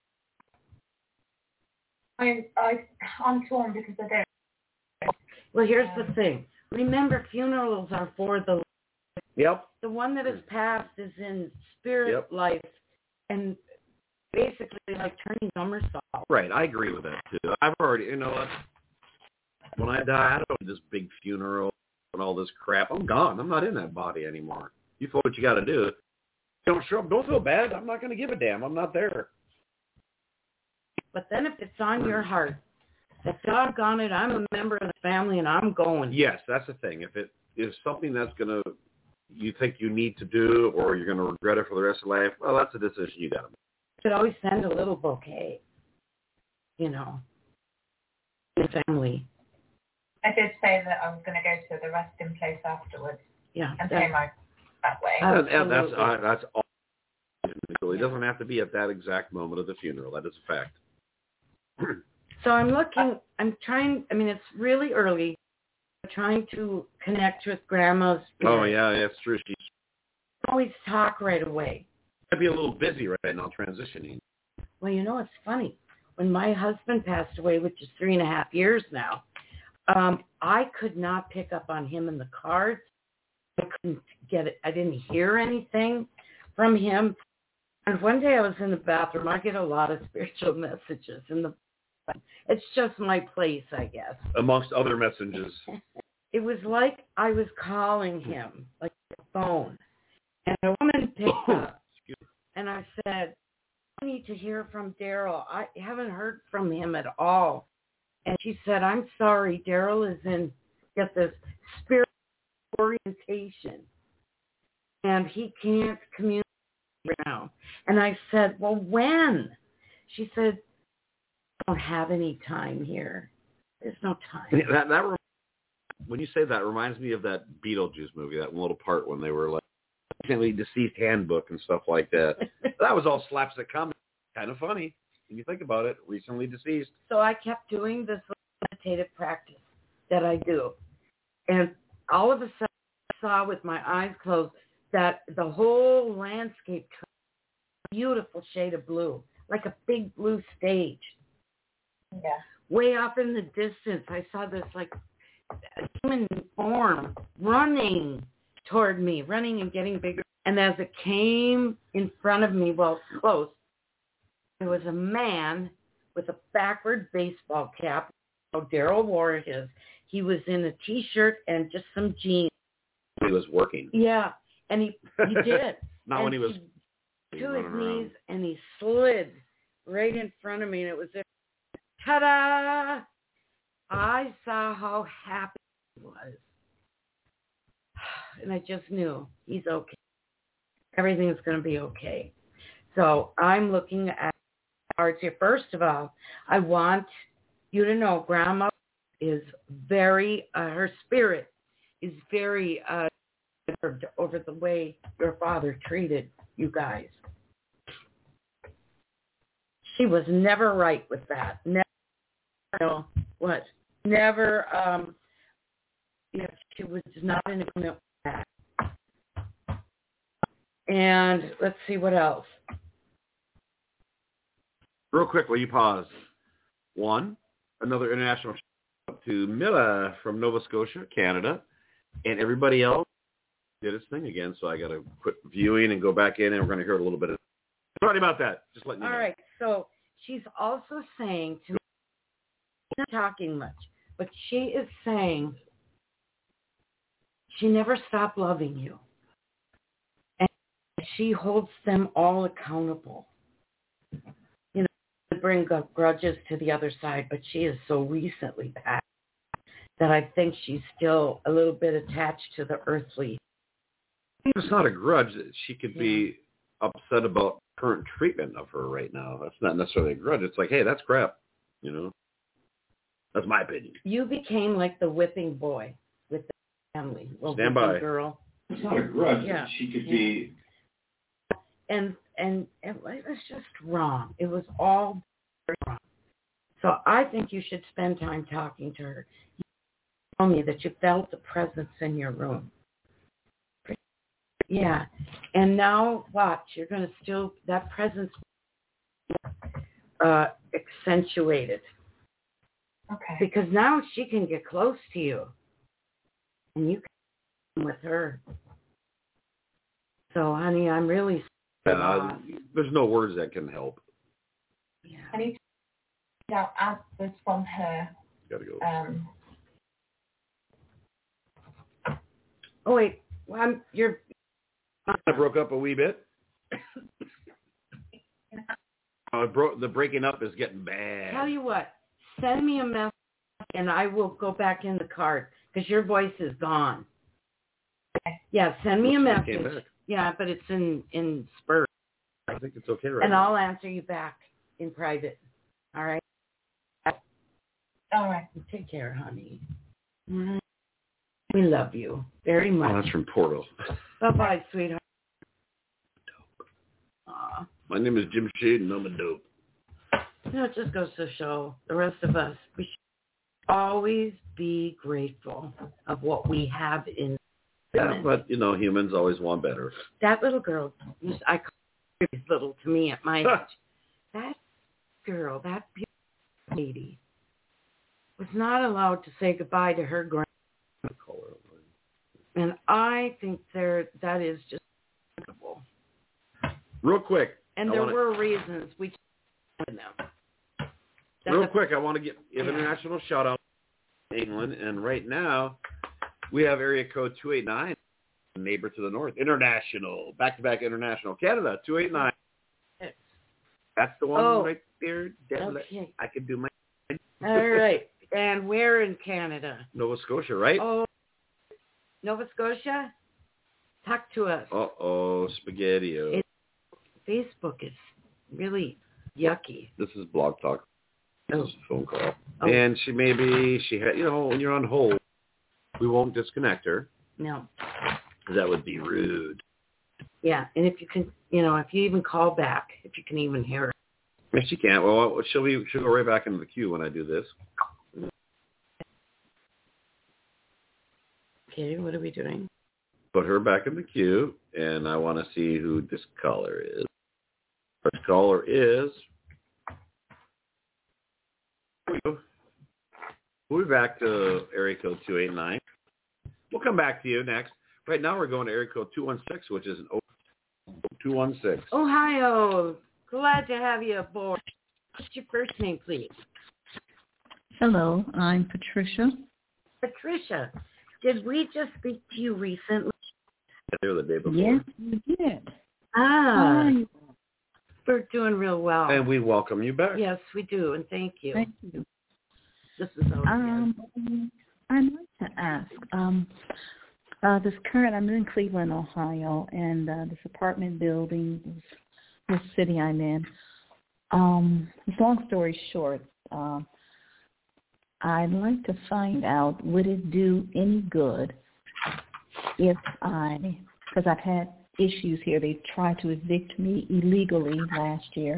I'm torn because I don't. Well, here's the thing. Remember, funerals are for the. Yep. The one that is passed is in spirit life, and basically like turning somersaults. Right, I agree with that too. I've already, you know what? When I die, I don't need this big funeral and all this crap. I'm gone. I'm not in that body anymore. You feel what you got to do. Don't show up. Don't feel bad. I'm not going to give a damn. I'm not there. But then if it's on your heart, that doggone it, I'm a member of the family and I'm going. Yes, that's the thing. If it is something that's going to, you think you need to do or you're going to regret it for the rest of life, well, that's a decision you got to make. You could always send a little bouquet, you know, to the family. I did say that I was going to go to the resting place afterwards. Yeah. And pay my that way. That's all. It doesn't have to be at that exact moment of the funeral. That is a fact. So I'm trying, I mean, it's really early. I'm trying to connect with Grandma's spirit. Oh, yeah, that's true. She's always talk right away. I'd be a little busy right now transitioning. Well, you know, it's funny. When my husband passed away, which is 3.5 years now, I could not pick up on him in the cards. I couldn't get it. I didn't hear anything from him. And one day I was in the bathroom. I get a lot of spiritual messages in the It's just my place, I guess. Amongst other messages. It was like I was calling him, like the phone. And a woman picked up, and I said, I need to hear from Daryl. I haven't heard from him at all. And she said, I'm sorry, Daryl is in, get this, spiritual orientation. And he can't communicate right now. And I said, well, when? She said, I don't have any time here. There's no time. When you say that, it reminds me of that Beetlejuice movie, that one little part when they were like, recently deceased handbook and stuff like that. That was all slapstick comedy. Kind of funny when you think about it. Recently deceased. So I kept doing this meditative practice that I do. And all of a sudden I saw with my eyes closed that the whole landscape, beautiful shade of blue, like a big blue stage. Yeah. Way off in the distance, I saw this like human form running toward me, running and getting bigger. And as it came in front of me, well, close, there was a man with a backward baseball cap. Oh, Daryl wore his. He was in a T-shirt and just some jeans. He was working. Yeah, and he did. Not and when he was to his running around. knees, and he slid right in front of me, and it was there. Ta-da! I saw how happy he was. And I just knew he's okay. Everything's going to be okay. So I'm looking at cards here. First of all, I want you to know Grandma is very, her spirit is very disturbed over the way your father treated you guys. She was never right with that. Never, Never, she was not in agreement with that. And let's see what else. Real quick, will you pause? One, another international shout out to Mila from Nova Scotia, Canada, and everybody else did its thing again, so I got to quit viewing and go back in, and we're going to hear a little bit of Sorry about that. Just letting you know. All right, so she's also saying to me, she's not talking much, but she is saying she never stopped loving you. And she holds them all accountable. You know, to bring grudges to the other side, but she is so recently passed that I think she's still a little bit attached to the earthly. It's not a grudge. She could be upset about current treatment of her right now. That's not necessarily a grudge. It's like, hey, that's crap. You know? That's my opinion. You became like the whipping boy with the family. Well, Stand by. Girl. It's not a grudge. Yeah. She could be... And it was just wrong. It was all very wrong. So I think you should spend time talking to her. You told me that you felt the presence in your room. Yeah. And now watch. You're going to still, that presence accentuated. Okay. Because now she can get close to you. And you can with her. So, honey, I'm really there's no words that can help. Yeah. I need to find out answers from her. Gotta go. Oh, wait. Well, I broke up a wee bit. The breaking up is getting bad. Tell you what, send me a message and I will go back in the card because your voice is gone. Yeah, send me a message. Yeah, but it's in spurts. I think it's okay right and now. I'll answer you back in private. All right? All right. Take care, honey. Mm-hmm. We love you very much. Oh, that's from Portal. Bye-bye, sweetheart. Aww. My name is Jim Shade, and I'm a dope. You know, it just goes to show the rest of us, we should always be grateful of what we have in Yeah, but, you know, humans always want better. That little girl, I call her little to me at my age, that girl, that beautiful lady, was not allowed to say goodbye to her grandmother. And I think that is just incredible. Real quick. And there were reasons we didn't know them. Real quick, I want to give international shout out to England, and right now we have area code 289, neighbor to the north, international, back-to-back international, Canada 289. That's the one right there. Okay. I can do my. All right, and where in Canada? Nova Scotia, right? Oh, Nova Scotia. Talk to us. Spaghetti-o. Facebook is really yucky. This is Blog Talk. This is a phone call. Oh. And she had, when you're on hold, we won't disconnect her. No. That would be rude. Yeah, and if you can, if you even call back, if you can even hear her. If she can't, well, she'll go right back into the queue when I do this. Okay, what are we doing? Put her back in the queue, and I want to see who this caller is. First caller is... We'll be back to area code 289. We'll come back to you next. Right now we're going to area code 216, which is an 216. Ohio. Glad to have you aboard. What's your first name, please? Hello, I'm Patricia. Patricia, did we just speak to you recently? They were the day before. Yes, you did. Ah, Hi. we're doing real well. And we welcome you back. Yes, we do, and thank you. Thank you. This is I'd like to ask, I'm in Cleveland, Ohio, and this apartment building, this city I'm in. Long story short, I'd like to find out, would it do any good if because I've had issues here. They tried to evict me illegally last year.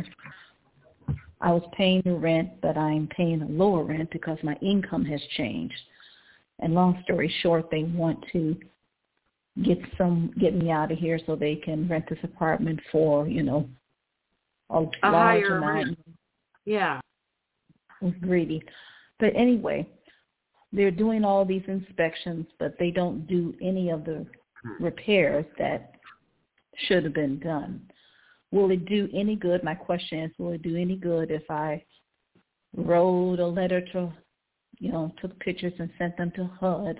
I was paying the rent, but I'm paying a lower rent because my income has changed. And long story short, they want to get me out of here so they can rent this apartment for, a large higher amount. rent. Yeah. It was greedy. But anyway, they're doing all these inspections, but they don't do any of the repairs that should have been done. Will it do any good? My question is, will it do any good if I wrote a letter to, took pictures and sent them to HUD?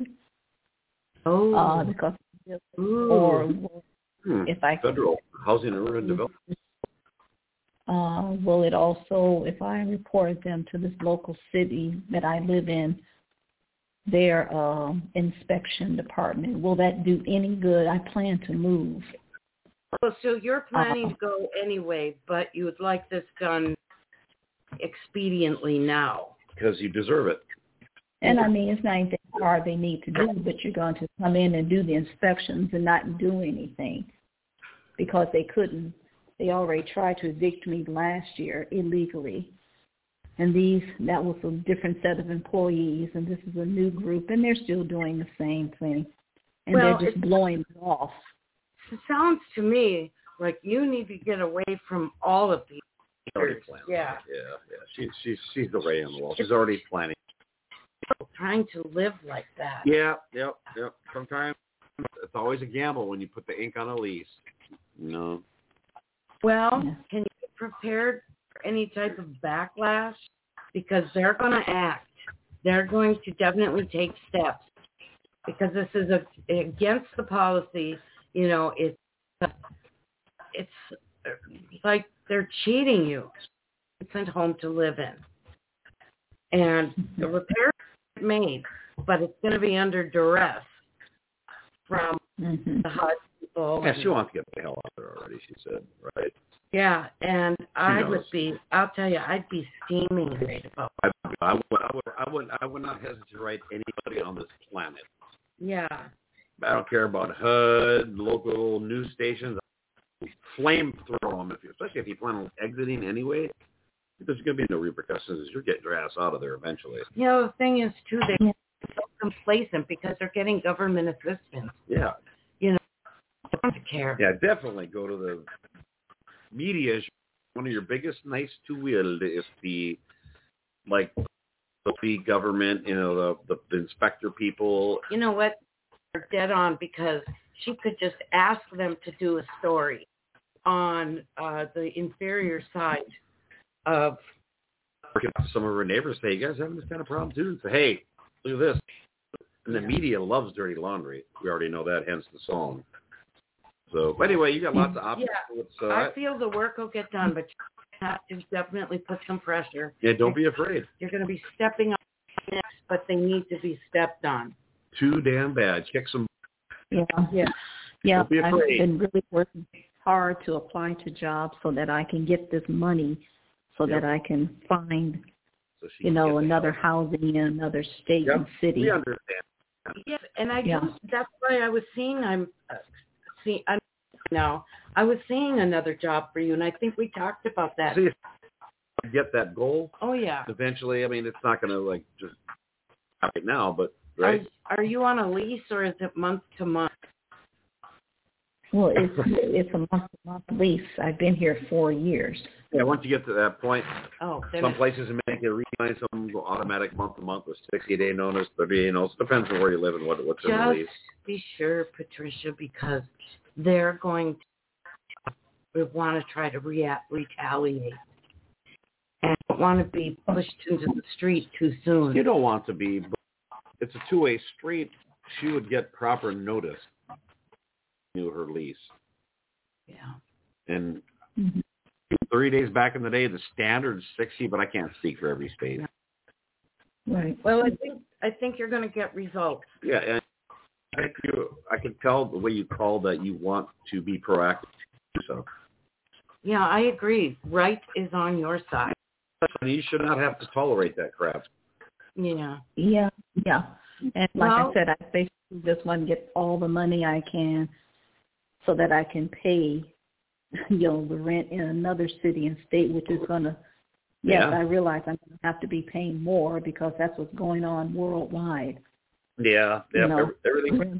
Because, or if I Federal Housing and Urban Development. Will it also, if I report them to this local city that I live in, their inspection department, will that do any good? I plan to move. Oh, so you're planning to go anyway, but you would like this done expediently now. Because you deserve it. And it's not anything hard they need to do, but you're going to come in and do the inspections and not do anything because they couldn't. They already tried to evict me last year illegally. And that was a different set of employees, and this is a new group, and they're still doing the same thing. And they're just blowing it off. It sounds to me like you need to get away from all of these. Yeah. She's the ray on the wall. She's already planning. Trying to live like that. Yeah, yep. Sometimes it's always a gamble when you put the ink on a lease. No. Well, can you be prepared for any type of backlash? Because they're going to act. They're going to definitely take steps because this is against the policy. It's like they're cheating you. It's sent home to live in. And the repair is made, but it's going to be under duress from the HUD people. Yeah, she wants to get the hell out of there already, she said, right? Yeah, and I'd be steaming right about it. I would not hesitate to write anybody on this planet. Yeah. I don't care about HUD, local news stations. Flamethrower them, especially if you plan on exiting anyway. There's going to be no repercussions. You're getting your ass out of there eventually. The thing is, too, they're so complacent because they're getting government assistance. Yeah. They don't care. Yeah, definitely go to the media. One of your biggest nice to wield is the government, the inspector people. You know what? They're dead on because she could just ask them to do a story on the inferior side of working with some of our neighbors, say, you guys having this kind of problem too? Say, hey, look at this. And the media loves dirty laundry. We already know that, hence the song. So, but anyway, you got lots of options. Yeah, I feel the work will get done, but you have to definitely put some pressure. Yeah, don't be afraid. You're going to be stepping on next, but they need to be stepped on. Too damn bad. Kick some. Yeah. Don't be I've afraid. been really working hard to apply to jobs so that I can get this money so that I can find, another housing in another state and city. We understand. Yes, and that's why I was seeing, I was seeing another job for you, and I think we talked about that. See, if you get that goal, oh, yeah. Eventually, I mean, it's not going to, just right now, but, right? Are you on a lease, or is it month to month? Well, it's a month-to-month lease. I've been here 4 years. Yeah, once you get to that point, some places make it re-sign, some go automatic month-to-month with 60-day notice, 30-day notice. Depends on where you live and what's in the lease. Just be sure, Patricia, because they're going to want to try to retaliate and don't want to be pushed into the street too soon. You don't want to be, but it's a two-way street. She would get proper notice. Knew her lease. Yeah. And 30 days back in the day, the standard is 60, but I can't speak for every state. Right. Well, I think you're going to get results. Yeah, and I can tell the way you called that you want to be proactive. So. Yeah, I agree. Right is on your side. You should not have to tolerate that crap. Yeah. Yeah. And like I said, I basically just want to get all the money I can so that I can pay, the rent in another city and state, which is going to, I realize I'm going to have to be paying more because that's what's going on worldwide. Yeah, everything.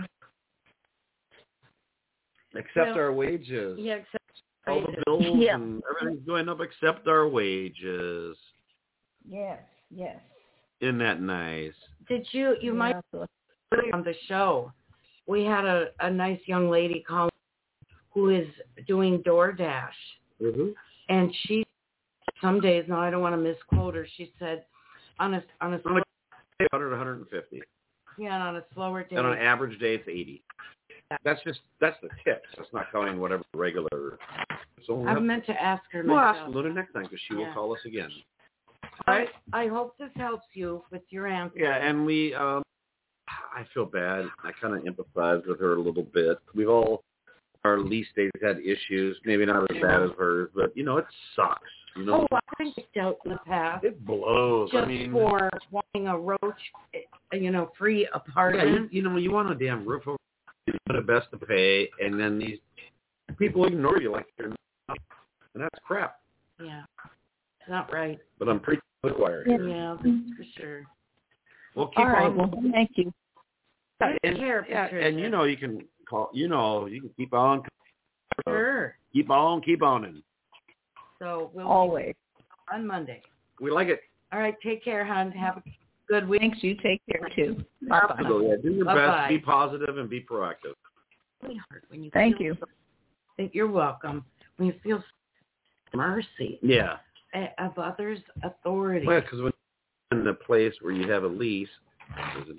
Except our wages. Yeah, except all the bills and everything's going up except our wages. Yes. Isn't that nice? Did you might on the show, we had a nice young lady call who is doing DoorDash. Mm-hmm. And she, some days, now I don't want to misquote her, she said, on a 100 to 150. Yeah, and on a slower day. And on an average day, it's 80. That's the tips. That's not counting whatever regular. So I meant to ask her myself. We'll myself. ask Luna next time because she will call us again. All right. I hope this helps you with your answer. Yeah, and we, I feel bad. I kind of empathize with her a little bit. We've all, our lease days had issues, maybe not as bad as hers, but, it sucks. Oh, I've been kicked out in the past. It blows. Just for wanting a roach, free apartment. Yeah, you want a damn roof over, you do the best to pay, and then these people ignore you like you're not, and that's crap. Yeah, it's not right. But I'm pretty required. Yeah, that's for sure. Well, keep on. Well, thank you. Take care, Patricia. And you can call. You can keep on. Sure. Keep on. So we'll always on Monday. We like it. All right. Take care, hon. Have a good week. Thanks. You take care too. Bye-bye. Yeah, do your best. Be positive and be proactive. When you Thank you. You're welcome. When you feel mercy. Yeah. Of others' authority. Well, because when you're in the place where you have a lease, I'm going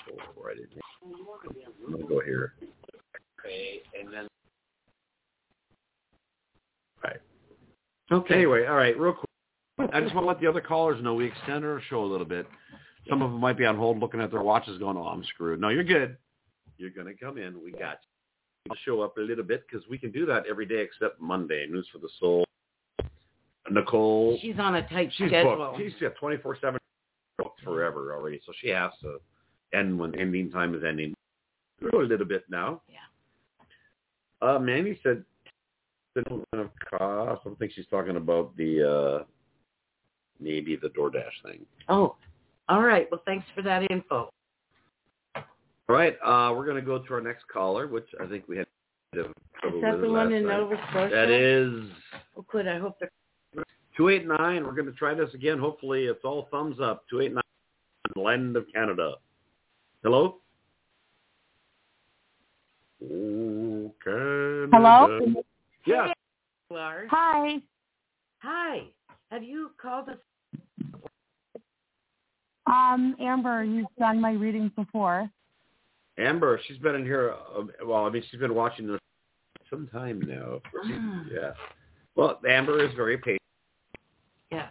to go here. Okay, and then. Right. Okay. Anyway, all right, real quick. I just want to let the other callers know we extended our show a little bit. Some of them might be on hold looking at their watches going, oh, I'm screwed. No, you're good. You're going to come in. We got you. We'll show up a little bit because we can do that every day except Monday. News for the Soul. Nicole. She's on a tight she's schedule. Booked. She's got 24/7 booked forever already, so she has to end when ending time is ending. A little bit now. Yeah. Mandy said, of cost. I don't think she's talking about the maybe the DoorDash thing. Oh, all right. Well, thanks for that info. All right, we're going to go to our next caller, which I think we had. Is that the one in Nova Scotia? That is. Oh, good. I hope they're 289. We're going to try this again. Hopefully, it's all thumbs up. 289, Land of Canada. Hello. Oh, Canada. Hello. Yeah. you are. Hi. Hi. Have you called us Amber, you've done my readings before. Amber, she's been in here. She's been watching this some time now. Yeah. Well, Amber is very patient. Yes.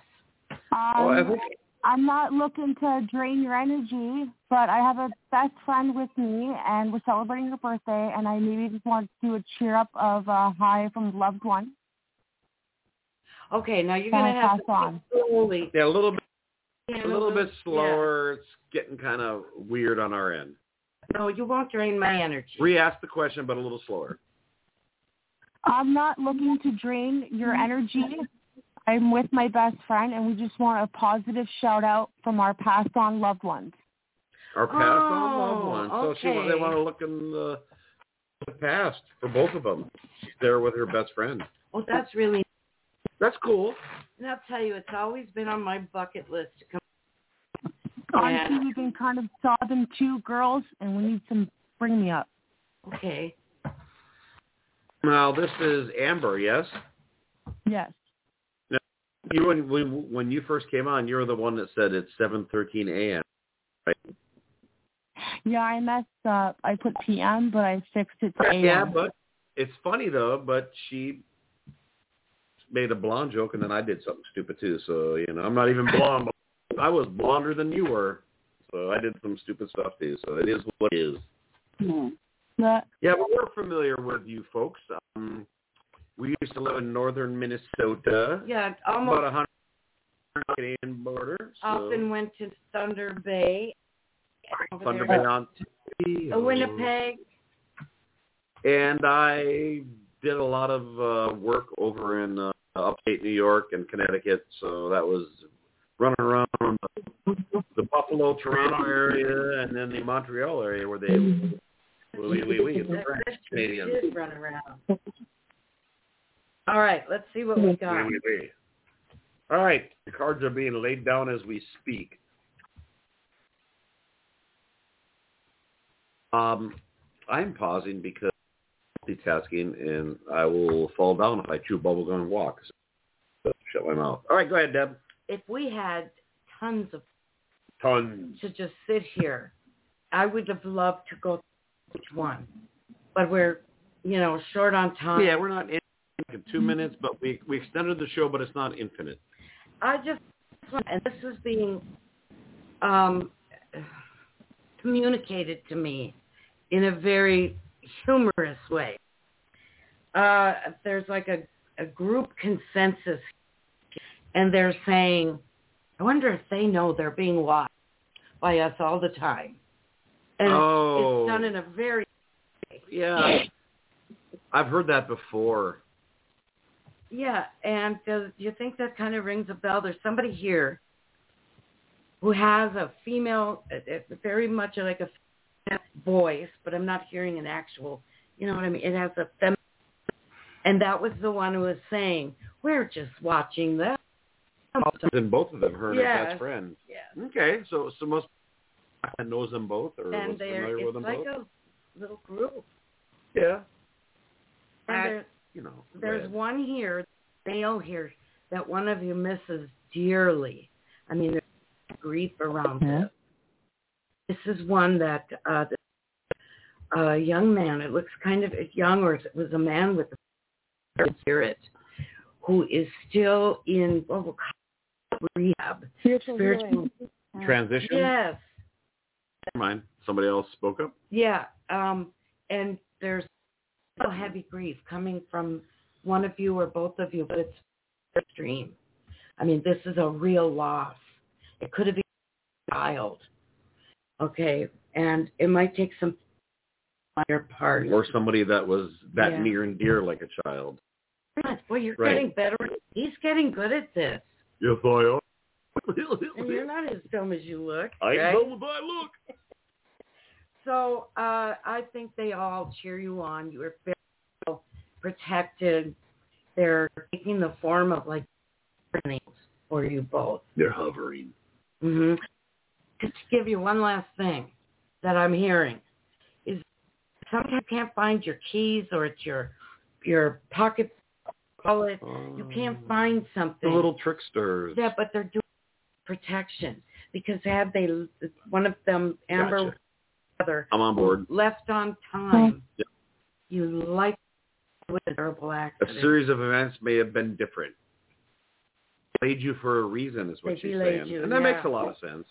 I'm not looking to drain your energy, but I have a best friend with me, and we're celebrating her birthday, and I maybe just want to do a cheer up of a hi from a loved one. Okay, now you're going to have to on. slowly. Yeah, a little bit slower. Yeah. It's getting kind of weird on our end. No, you won't drain my energy. Re-ask the question, but a little slower. I'm not looking to drain your energy. I'm with my best friend, and we just want a positive shout-out from our passed-on loved ones. Our passed-on loved ones. Okay. So they want to look in the past for both of them. She's there with her best friend. Well, that's really... That's cool. And I'll tell you, it's always been on my bucket list to come. Honestly, we've been kind of sobbing 2 girls, and we need some bring me up. Okay. Now, this is Amber, yes? Yes. Now, when you first came on, you were the one that said it's 7:13 a.m., right? Yeah, I messed up. I put p.m., but I fixed it to a.m. Yeah, but it's funny, though, but she made a blonde joke, and then I did something stupid, too. So, I'm not even blonde. I was blonder than you were, so I did some stupid stuff too. So it is what it is. Mm-hmm. Yeah, but we're familiar with you folks. We used to live in northern Minnesota. Yeah, almost about 100 Canadian border. So. Often went to Thunder Bay. Thunder Bay, Ontario. Winnipeg. And I did a lot of work over in upstate New York and Connecticut, so that was running around the Buffalo, Toronto area, and then the Montreal area where they the French Canadians did run around. All right, let's see what we got. All right, the cards are being laid down as we speak. I'm pausing because I'm multitasking, and I will fall down if I chew bubblegum and walk. So shut my mouth. All right, go ahead, Deb. If we had tons to just sit here, I would have loved to go through each one. But we're, short on time. Yeah, we're not in 2 minutes, but we extended the show, but it's not infinite. And this is being communicated to me in a very humorous way. There's like a group consensus. And they're saying, I wonder if they know they're being watched by us all the time. And it's done in a very... Yeah. I've heard that before. Yeah, and do you think that kind of rings a bell? There's somebody here who has a female, very much like a female voice, but I'm not hearing an actual, you know what I mean? It has a feminine... And that was the one who was saying, we're just watching them. And both of them, her and her best friend. Yeah. Okay, so most knows them both, or and was familiar with them both. It's like a little group. Yeah. And there's one here, male here, that one of you misses dearly. I mean, there's grief around this. This is one that a young man. It looks kind of young, or it was a man with a spirit who is still in rehab. Spiritual transition? Yes. Never mind. Somebody else spoke up? Yeah. And there's a heavy grief coming from one of you or both of you, but it's extreme. I mean, this is a real loss. It could have been a child. Okay. And it might take some on your part. Or somebody that was that near and dear like a child. Well, you're getting better. He's getting good at this. Yes, I am. And you're not as dumb as you look. I ain't dumb as I look. So I think they all cheer you on. You are very well protected. They're taking the form of like for you both. They're hovering. Mm-hmm. Just to give you one last thing that I'm hearing is sometimes you can't find your keys or it's your pocket wallet. You can't find something. The little tricksters. Yeah, but they're doing protection. because had they, one of them, Amber, Gotcha. brother, I'm on board. left on time, Yep. you like with a terrible A accident. series of events may have been different. They delayed you for a reason, is what They she's delayed saying. you, And that yeah. makes a lot of sense.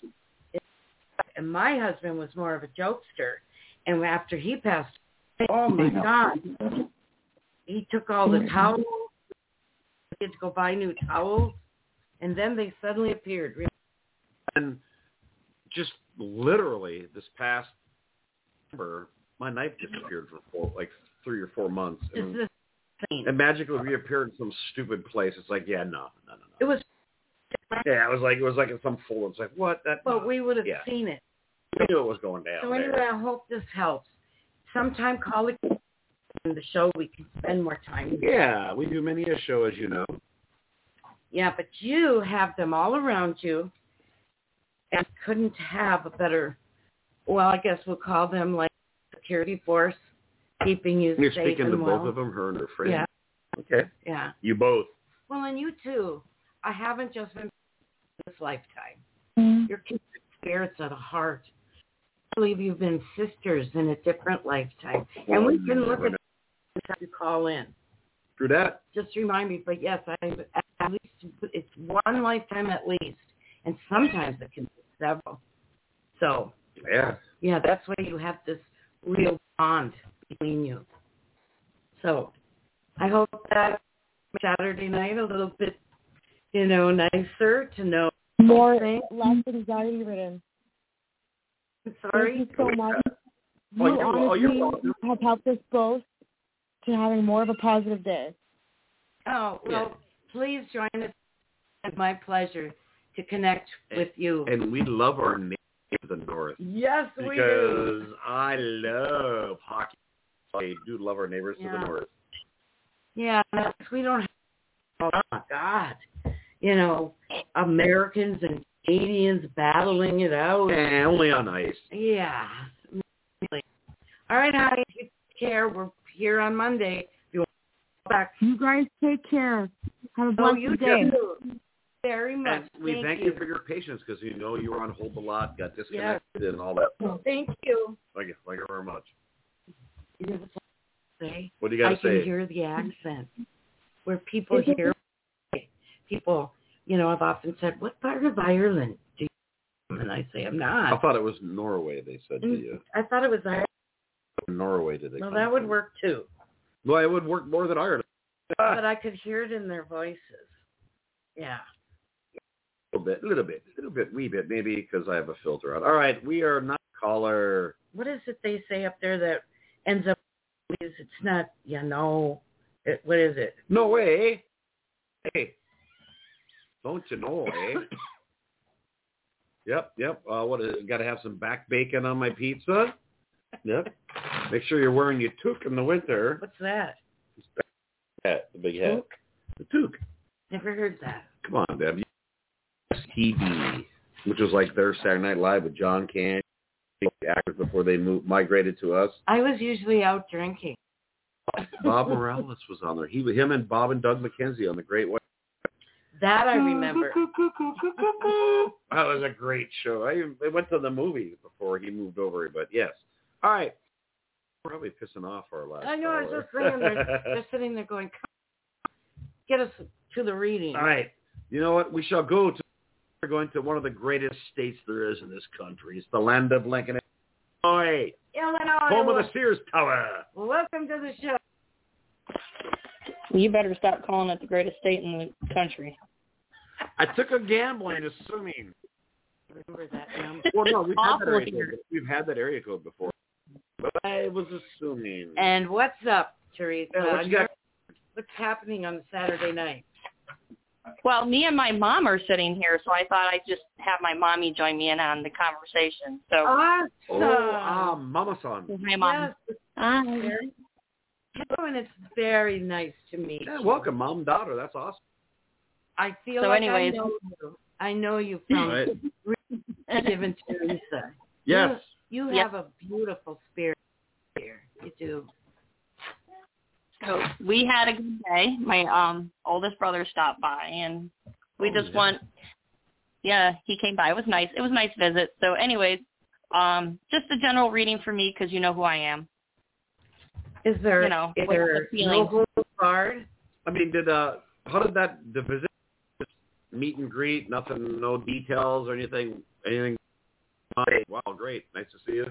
And my husband was more of a jokester. And after he passed, oh my God, he took all the towels. He had to go buy new towels. And then they suddenly appeared. And just literally this past December, my knife disappeared for 3 or 4 months. This is insane. And magically reappeared in some stupid place. It's like, yeah, no. It was, Yeah, it was like in some folder. It's like, what? but we would have Yeah. seen it. We knew it was going down. So anyway, there. I hope this helps. Sometime call in the show. We can spend more time. Yeah, we do many a show, as you know. Yeah, but you have them all around you, and couldn't have a better, well, I guess we'll call them like security force, keeping you You're safe speaking and to well. both of them, her and her friend. Yeah. Okay. Yeah. You both. Well, and you too. I haven't just been this lifetime. You're kindred spirits at the heart. I believe you've been sisters in a different lifetime. And we can look at you call in. Through that. Just remind me, but yes, at least it's one lifetime at least, and sometimes it can be several. So Yeah. that's why you have this real bond between you. So I hope that Saturday night a little bit, nicer to know More, things. less anxiety ridden. Sorry. Thank you so much. Oh, You you're welcome. honestly have helped us both to having more of a positive day. Oh, well, please join us. It's my pleasure to connect with you. And we love our neighbors to the north. Yes, we do. Because I love hockey. I do love our neighbors to the north. Yeah, we don't have, oh my God, Americans and Canadians battling it out. And only on ice. Yeah. Really. All right, honey, you take care. We're here on Monday. If you want to go back. You guys take care. Have a blessed you day. do. Very much. And we thank you for your patience because you were on hold a lot, got disconnected and all that stuff. Thank you. Thank you very much. Say, What do you got to say? I can hear the accent. Where people hear, people, I've often said, what part of Ireland do you? And I say, I'm not. I thought it was Norway, they said to you. I thought it was Ireland. Norway, did they? Well, that would work too. Well, it would work more than Ireland. But I could hear it in their voices. Yeah. A little bit, wee bit, maybe because I have a filter on. All right, we are not caller. What is it they say up there that ends up? It's not. What is it? No way. Hey, don't you know? Yep. What is it? Got to have some back bacon on my pizza. Yep. Make sure you're wearing your toque in the winter. What's that? The big hat. The toque. Never heard that. Come on, Deb. TV, which was like their Saturday Night Live with John Candy, actors before they migrated to us. I was usually out drinking. Bob Morales was on there. Him and Bob and Doug McKenzie on The Great White. That I remember. That was a great show. I went to the movie before he moved over, but yes. All right. We're probably pissing off our last I know. I was caller. just saying, they're sitting there going, get us to the reading. All right. You know what? We're going to one of the greatest states there is in this country. It's the land of Lincoln, Illinois. Home of the Sears Tower. Welcome to the show. You better stop calling it the greatest state in the country. I took a gamble and assuming. Remember that now. Well, no, Awful we've had that area code before. But I was assuming. And what's up, Teresa? What you got? What's happening on Saturday night? Well, me and my mom are sitting here, so I thought I'd just have my mommy join me in on the conversation. So, Awesome. Mama-san. hi, Mom. Yes. Hi. And it's very nice to meet Yeah, you. welcome, mom, daughter. That's awesome. I feel So like anyways. I know you from Right. given Teresa. Yes. You Yep. have a beautiful spirit here. You do. So we had a good day. My oldest brother stopped by, and we just went Yeah, he came by. It was nice. It was a nice visit. So anyways, just a general reading for me because you know who I am. Is there, you know, is there no hold barred? I mean, how did the visit, just meet and greet, nothing, no details or anything? Wow, great. Nice to see you.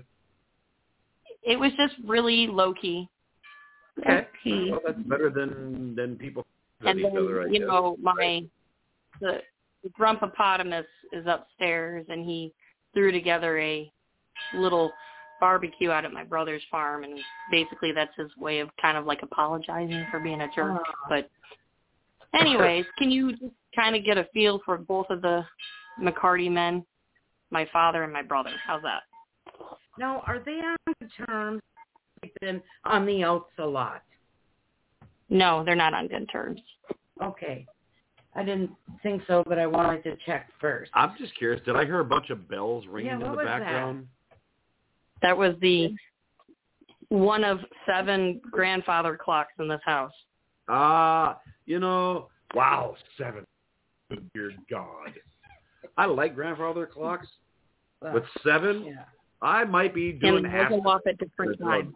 It was just really low-key. Okay. Well, that's better than people and each then, other, I you guess. know, the grumpopotamus is upstairs, and he threw together a little barbecue out at my brother's farm, and basically that's his way of kind of like apologizing for being a jerk. But anyways, can you just kind of get a feel for both of the McCarty men, my father and my brother? How's that? Now, are they on good terms? They've been on the outs a lot. No, they're not on good terms. Okay. I didn't think so, but I wanted to check first. I'm just curious. Did I hear a bunch of bells ringing in the background? That was the one of 7 grandfather clocks in this house. You know, wow, 7. Dear God. I like grandfather clocks. With 7, yeah. I might be doing and they go off at different times.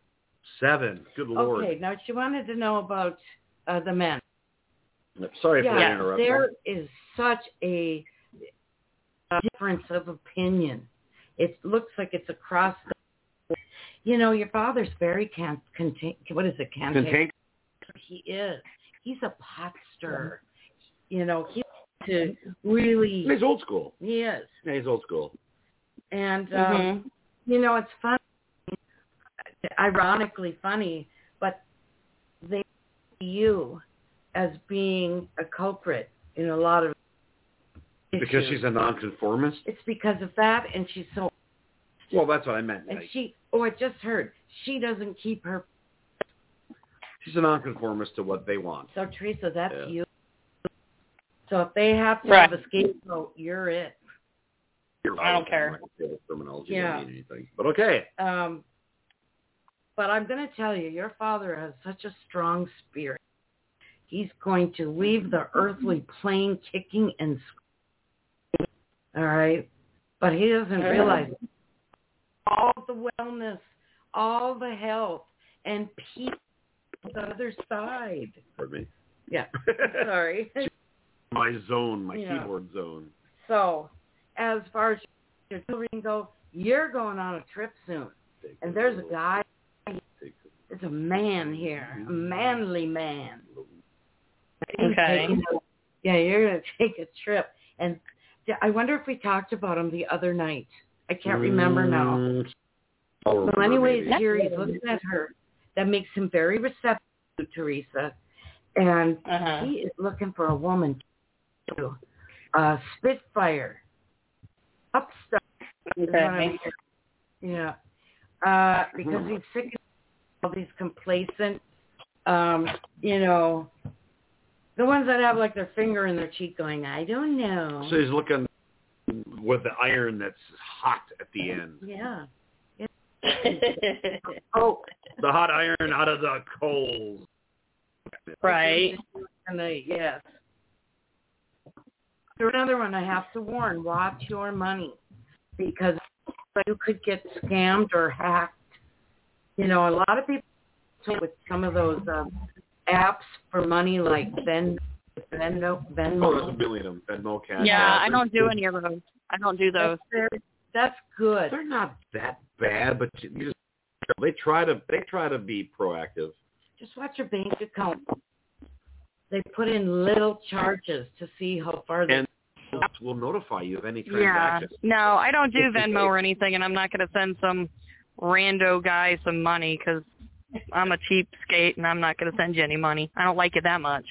7, good Lord. Okay, now she wanted to know about the men. Sorry for the interruption. There is such a difference of opinion. It looks like it's across the... You know, your father's very what is it? Cantankerous. He is. He's a pot stirrer. You know, he's to really... He's old school. He is. Yeah, he's old school. And, you know, it's funny, ironically funny, but they see you as being a culprit in a lot of issues. Because she's a nonconformist? It's because of that, and she's so... Well, that's what I meant. And I just heard, she doesn't keep her... She's a nonconformist to what they want. So, Teresa, that's you. So if they have to have a scapegoat, you're it. I don't care. Terminology doesn't mean anything. But okay. But I'm going to tell you, your father has such a strong spirit. He's going to leave the earthly plane kicking and screaming. All right? But he doesn't realize all the wellness, all the health, and peace on the other side. Pardon me? Yeah. Sorry. My zone, my keyboard zone. So, as far as your children go, you're going on a trip soon. And there's a guy, there's a man here, a manly man. Okay. You're going to take a trip. And I wonder if we talked about him the other night. I can't remember now. So anyways, here he's looking at her. That makes him very receptive to Teresa. And he is looking for a woman too. Spitfire. Upstart. Okay. Yeah. Because he's sick of all these complacent, you know, the ones that have like their finger in their cheek going, I don't know. So he's looking with the iron that's hot at the end. Yeah. Oh, the hot iron out of the coals. Right. Yes. There's another one I have to warn. Watch your money. Because you could get scammed or hacked. You know, a lot of people with some of those apps for money like Venmo. Oh, there's a billion of them. Venmo, Cash Yeah, App. I don't do any of those. I don't do those. That's good. They're not that bad, but they try to be proactive. Just watch your bank account. They put in little charges to see how far they... And apps will notify you of any transaction. Yeah. No, I don't do Venmo or anything, and I'm not going to send some rando guy some money because I'm a cheapskate, and I'm not going to send you any money. I don't like it that much.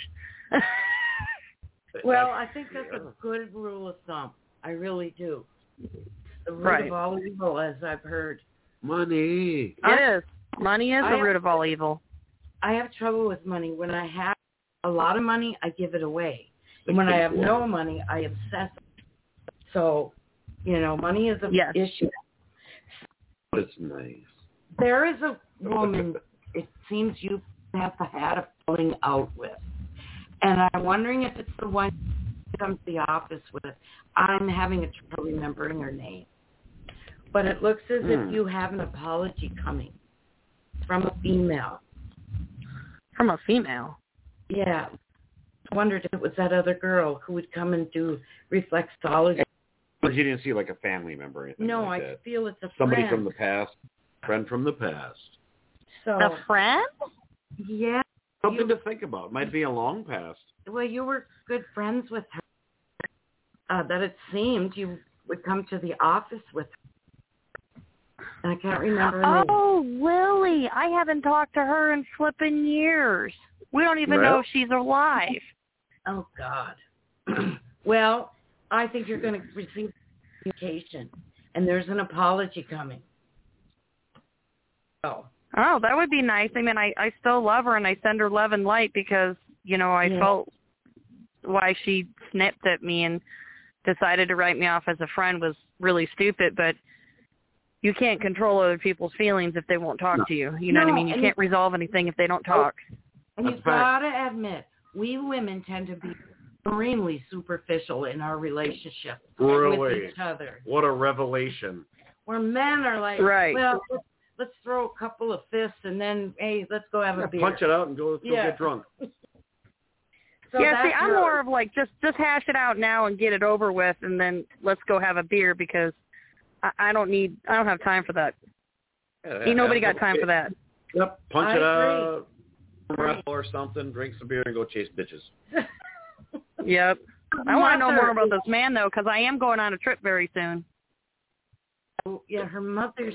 Well, I think that's a good rule of thumb. I really do. The root of all evil, as I've heard. Money. It is. Money is the root of all evil. I have trouble with money. When I have a lot of money, I give it away. And when I have no money, I obsess. So, you know, money is an issue. It's nice. There is a woman, it seems you have had a falling out with. And I'm wondering if it's the one come to the office with. I'm having a trouble remembering her name. But it looks as if you have an apology coming from a female. From a female? Yeah. I wondered if it was that other girl who would come and do reflexology. But you didn't see like a family member or anything No, like I that. feel it's a Somebody friend. from the past, friend from the past. So, a friend? Yeah. Something to think about. Might be a long past. Well, you were good friends with her. That it seemed you would come to the office with her. And I can't remember her name. Oh, Lily. I haven't talked to her in flipping years. We don't even know if she's alive. Oh, God. Well, I think you're going to receive communication, and there's an apology coming. Oh, that would be nice. I mean, I still love her, and I send her love and light because, I felt why she snipped at me and decided to write me off as a friend was really stupid, but you can't control other people's feelings if they won't talk to you. You know what I mean? You can't resolve anything if they don't talk. And you've got to admit, we women tend to be extremely superficial in our relationship with each other. What a revelation. Where men are like, well, let's throw a couple of fists and then, hey, let's go have a beer. Punch it out and go get drunk. So I'm more of like, just hash it out now and get it over with, and then let's go have a beer because I don't have time for that. Ain't nobody got time for that. Yep, punch it out, wrestle or something, drink some beer, and go chase bitches. Yep. I want to know more about this man, though, because I am going on a trip very soon. Yeah, her mother's...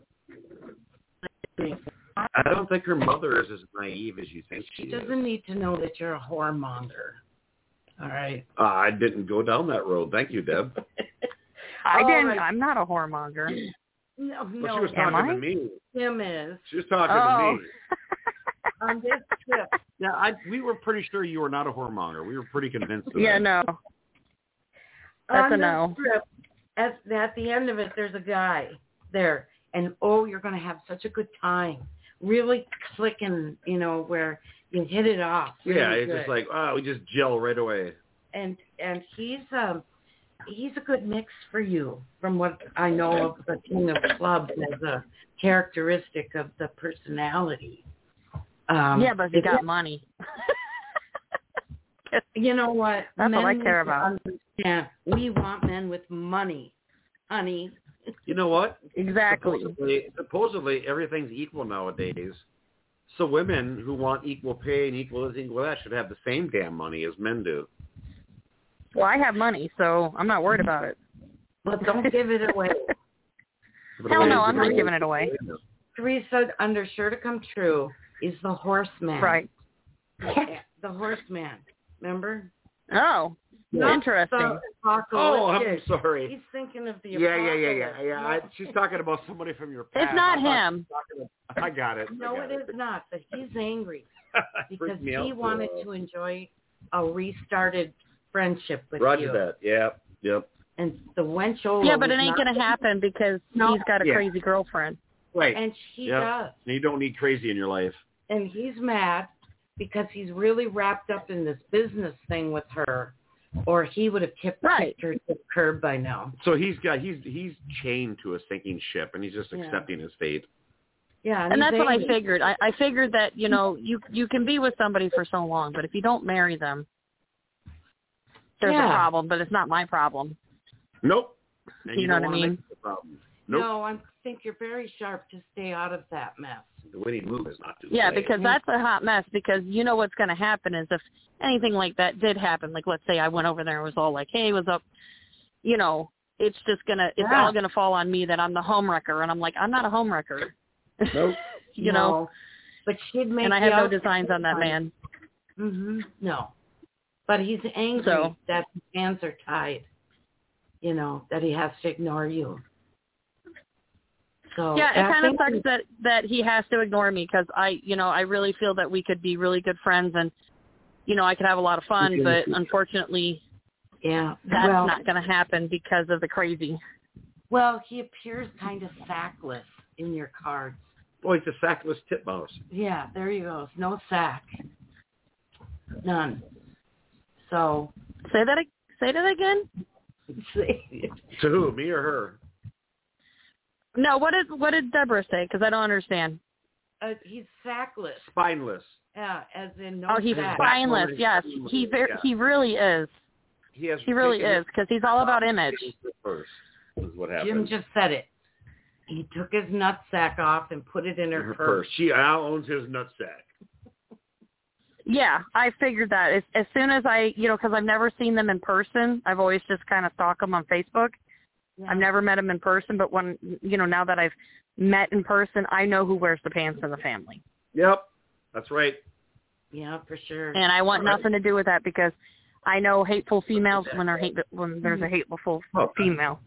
I don't think her mother is as naive as you think she is. She doesn't need to know that you're a whoremonger. All right. I didn't go down that road. Thank you, Deb. I didn't. Right. I'm not a whoremonger. No. Well, she was talking to me. Tim is. She was talking to me. On this trip. Yeah, we were pretty sure you were not a whoremonger. We were pretty convinced of that. Yeah, no. That's a no. Trip, at the end of it, there's a guy there. And, you're going to have such a good time. Really clicking, where you hit it off. Really it's just like, we just gel right away. And he's a good mix for you, from what I know of the King of Clubs as a characteristic of the personality. But he got money. You know what? That's what I care about. Yeah, we want men with money, honey. You know what? Exactly. Supposedly everything's equal nowadays. So women who want equal pay and equal that should have the same damn money as men do. Well, I have money, so I'm not worried about it. Well, don't give it away. Hell no, I'm not giving it away. Teresa, under Sure to Come True, is the horseman. Right. The horseman. Remember? Oh. Interesting. I'm sorry. He's thinking of the Yeah. She's talking about somebody from your past. It's not him. I got it. No, it is not. But he's angry because he wanted to enjoy a restarted friendship with you. Roger that. Yep. And the wench Yeah, but it ain't going to happen because he's got a crazy girlfriend. Right. And she does. And you don't need crazy in your life. And he's mad because he's really wrapped up in this business thing with her. Or he would have kicked her to the curb by now. So he's chained to a sinking ship, and he's just accepting his fate. Yeah, and that's what I figured. I figured that you can be with somebody for so long, but if you don't marry them, there's a problem. But it's not my problem. Nope. And you know what I mean? Nope. No, I think you're very sharp to stay out of that mess. The winning move is not to Yeah, because that's a hot mess, because you know what's going to happen is if anything like that did happen, like let's say I went over there and was all like, hey, what's up? It's just going to, it's all going to fall on me that I'm the homewrecker. And I'm like, I'm not a homewrecker. Nope. No. But she'd make and I have no designs on that man. Mm-hmm. No. But he's angry that his hands are tied, that he has to ignore you. So yeah, it kind of sucks that he has to ignore me because I really feel that we could be really good friends and, I could have a lot of fun, but unfortunately, that's not going to happen because of the crazy. Well, he appears kind of sackless in your cards. Boy, he's a sackless titmouse. Yeah, there you go. No sack. None. So. Say that again. Say that again. To who? Me or her? No, what did Deborah say? Because I don't understand. He's sackless. Spineless. Yeah, as in no. Oh, he's sack. spineless. Yes, he really is. He really is, because he's all about image. First is what happened. Jim just said it. He took his nutsack off and put it in her purse. She now owns his nutsack. Yeah, I figured that. As soon as I, because I've never seen them in person. I've always just kind of stalked them on Facebook. Yeah. I've never met them in person, but when, now that I've met in person, I know who wears the pants in the family. Yep, that's right. Yeah, for sure. And I want nothing to do with that because I know hateful females when there's a hateful female,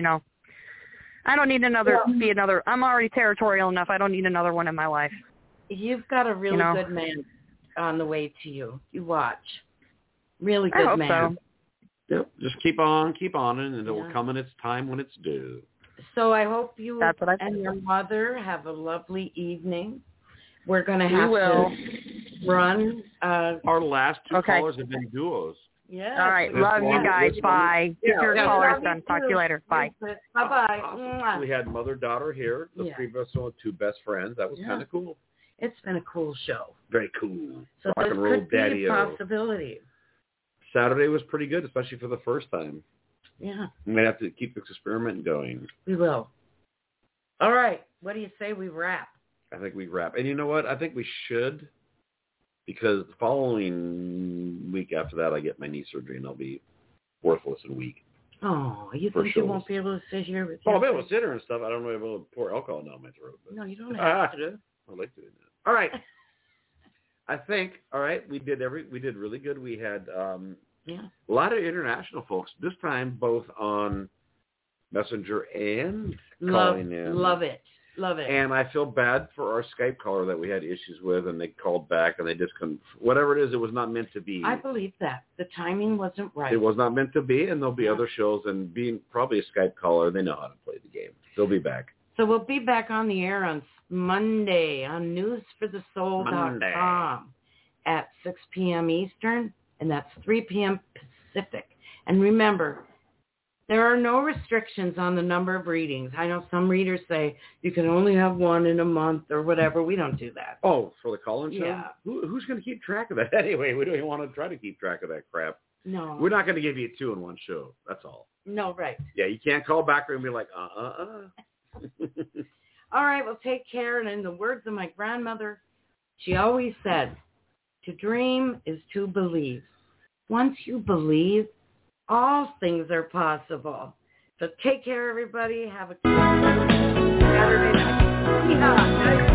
I don't need another. I'm already territorial enough. I don't need another one in my life. You've got a really good man on the way to you. You watch. Really good I hope man. So. Yep. Just keep on, and it will come in its time when it's due. So I hope you and your mother have a lovely evening. We're going to have to run. Our last two callers have been duos. Yeah. All right. Love you guys. Bye. Get your callers done. Talk to you later. Bye. Bye-bye. We had mother-daughter here. The three of us were two best friends. That was kind of cool. It's been a cool show. Very cool. So rock and roll could be daddy-o. a possibility. Saturday was pretty good, especially for the first time. Yeah. We might have to keep this experiment going. We will. All right. What do you say we wrap? I think we wrap. And you know what? I think we should, because the following week after that, I get my knee surgery, and I'll be worthless in a week. Oh, you think you won't be able to sit here with I'll be able to sit here and stuff. I don't know if I'll be able to pour alcohol down my throat. But. No, you don't have to. I'd like to do that. All right. I think, we did really good. We had a lot of international folks, this time both on Messenger and calling in. Love it. And I feel bad for our Skype caller that we had issues with, and they called back, and they just couldn't, whatever it is, it was not meant to be. I believe that. The timing wasn't right. It was not meant to be, and there'll be other shows, and being probably a Skype caller, they know how to play the game. They'll be back. So we'll be back on the air on Monday on newsforthesoul.com at 6 p.m. Eastern, and that's 3 p.m. Pacific. And remember, there are no restrictions on the number of readings. I know some readers say you can only have one in a month or whatever. We don't do that. Oh, for the call-in show? Yeah. Who's going to keep track of that anyway? We don't even want to try to keep track of that crap. No. We're not going to give you two in one show. That's all. No, right. Yeah, you can't call back and be like, All right, well, take care. And in the words of my grandmother, she always said, to dream is to believe. Once you believe, all things are possible. So take care, everybody. Have a good Saturday night. Yeah.